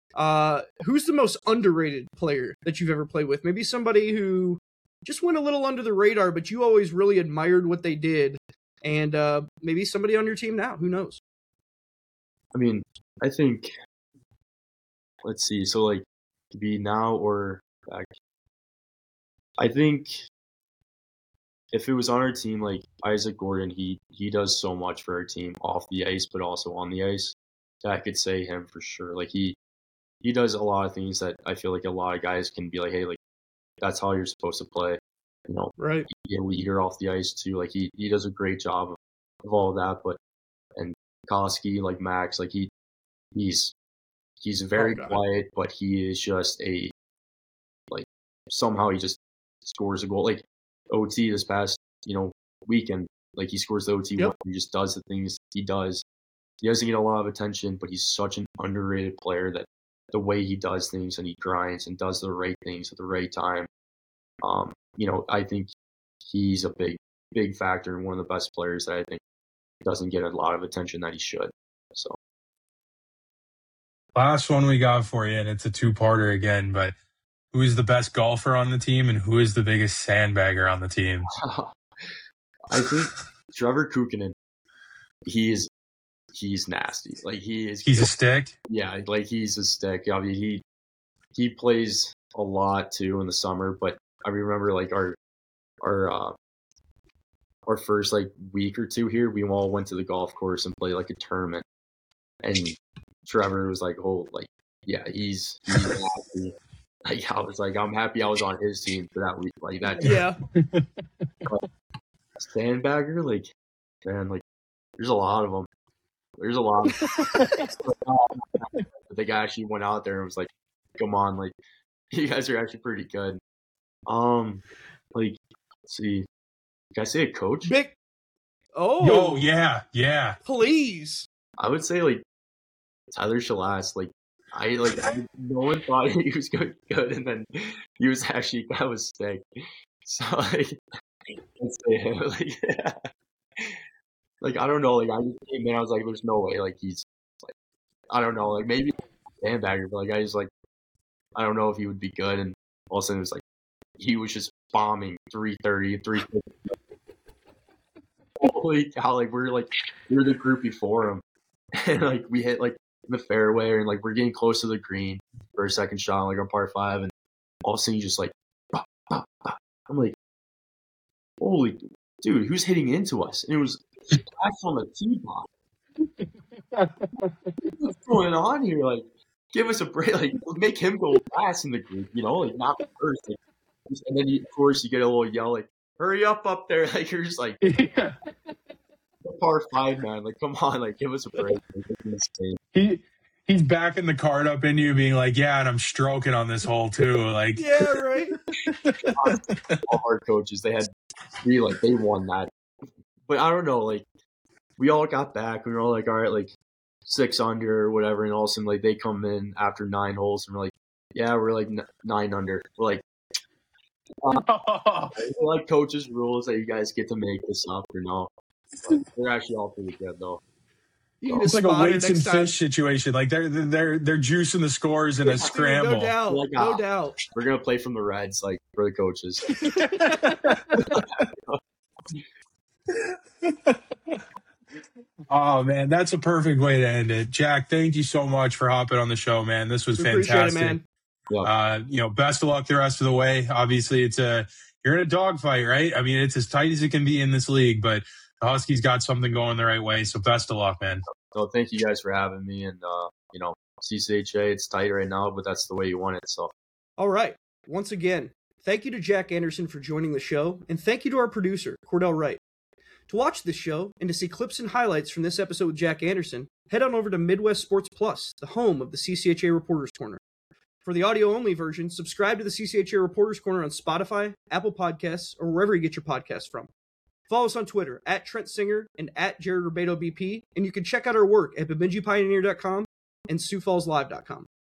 Uh, who's the most underrated player that you've ever played with? Maybe somebody who just went a little under the radar, but you always really admired what they did, and uh, maybe somebody on your team now. Who knows? I mean, I think, let's see. So, like, to be now or back, I think if it was on our team, like Isaac Gordon, he he does so much for our team off the ice, but also on the ice. I could say him for sure. Like, he he does a lot of things that I feel like a lot of guys can be like, hey, like, that's how you're supposed to play. You know, right? Be a leader off the ice too. Like, he he does a great job of, of all of that. But and Koski, like Max, like he he's he's very oh, quiet, but he is just a like somehow he just scores a goal. Like O T this past you know weekend, like he scores the O T yep. one. He just does the things he does. He doesn't get a lot of attention, but he's such an underrated player that the way he does things and he grinds and does the right things at the right time. Um, you know, I think he's a big, big factor and one of the best players that I think doesn't get a lot of attention that he should. So, last one we got for you, and it's a two-parter again, but who is the best golfer on the team and who is the biggest sandbagger on the team? I think Trevor Kukkonen, he's he's nasty. Like he is. He's a stick. Yeah, like he's a stick. I mean, he he plays a lot too in the summer, but I remember like our our uh, our first like week or two here, we all went to the golf course and played like a tournament, and Trevor was like, "Oh, like yeah, he's he's nasty." Like I was like, I'm happy I was on his team for that week, like that. Yeah. Sandbagger, like man, like there's a lot of them. There's a lot. The guy actually went out there and was like, "Come on, like you guys are actually pretty good." Um, like let's see, can I say a coach? Big. Oh. Oh yeah, yeah. Please. I would say like Tyler Shalas. Like I like I, no one thought he was good, good, and then he was actually that was sick. So like, let's say him. Like, yeah. Like I don't know. Like I just came in, I was like, "There's no way." Like he's like, I don't know. Like maybe sandbagger, but like I just like, I don't know if he would be good. And all of a sudden it was like he was just bombing three thirty, three fifty. Holy cow! Like we're like we're the group before him, and like we hit like in the fairway, and like we're getting close to the green for a second shot, like on par five, and all of a sudden you just like, bah, bah, bah. I'm like, holy dude, who's hitting into us? And it was Splash on the tee box. What's going on here? Like, give us a break. Like, make him go last in the group, you know, like not first. Like, and then you, of course you get a little yell like, "Hurry up up there!" Like you're just like, yeah. Par five, man. Like, come on, like give us a break. Like, he he's backing the card up into you, being like, "Yeah, and I'm stroking on this hole too." Like, yeah, right. All our coaches, they had three, like they won that. But I don't know, like we all got back. We were all like, all right, like six under or whatever, and all of a sudden, like they come in after nine holes, and we're like, yeah, we're like n- nine under. We're like, uh, like coaches' rules that you guys get to make this up or no. But they're actually all pretty good though. You it's like a weights and time. fish situation. Like they're they're they're juicing the scores in a scramble. No doubt, like, no ah, doubt. We're gonna play from the Reds, like for the coaches. Oh man, that's a perfect way to end it. Jack, thank you so much for hopping on the show, man. This was we fantastic. Appreciate it, man. Yeah. Uh, you know, best of luck the rest of the way. Obviously, it's a you're in a dogfight, right? I mean, it's as tight as it can be in this league, but the Huskies got something going the right way. So best of luck, man. So thank you guys for having me, and uh, you know, C C H A, it's tight right now, but that's the way you want it. So, all right. Once again, thank you to Jack Anderson for joining the show, and thank you to our producer, Cordell Wright. To watch this show and to see clips and highlights from this episode with Jack Anderson, head on over to Midwest Sports Plus, the home of the C C H A Reporters Corner. For the audio-only version, subscribe to the C C H A Reporters Corner on Spotify, Apple Podcasts, or wherever you get your podcasts from. Follow us on Twitter, at Trent Singer and at Jared Rubedo B P, and you can check out our work at Bemidji Pioneer dot com and Sioux Falls Live dot com.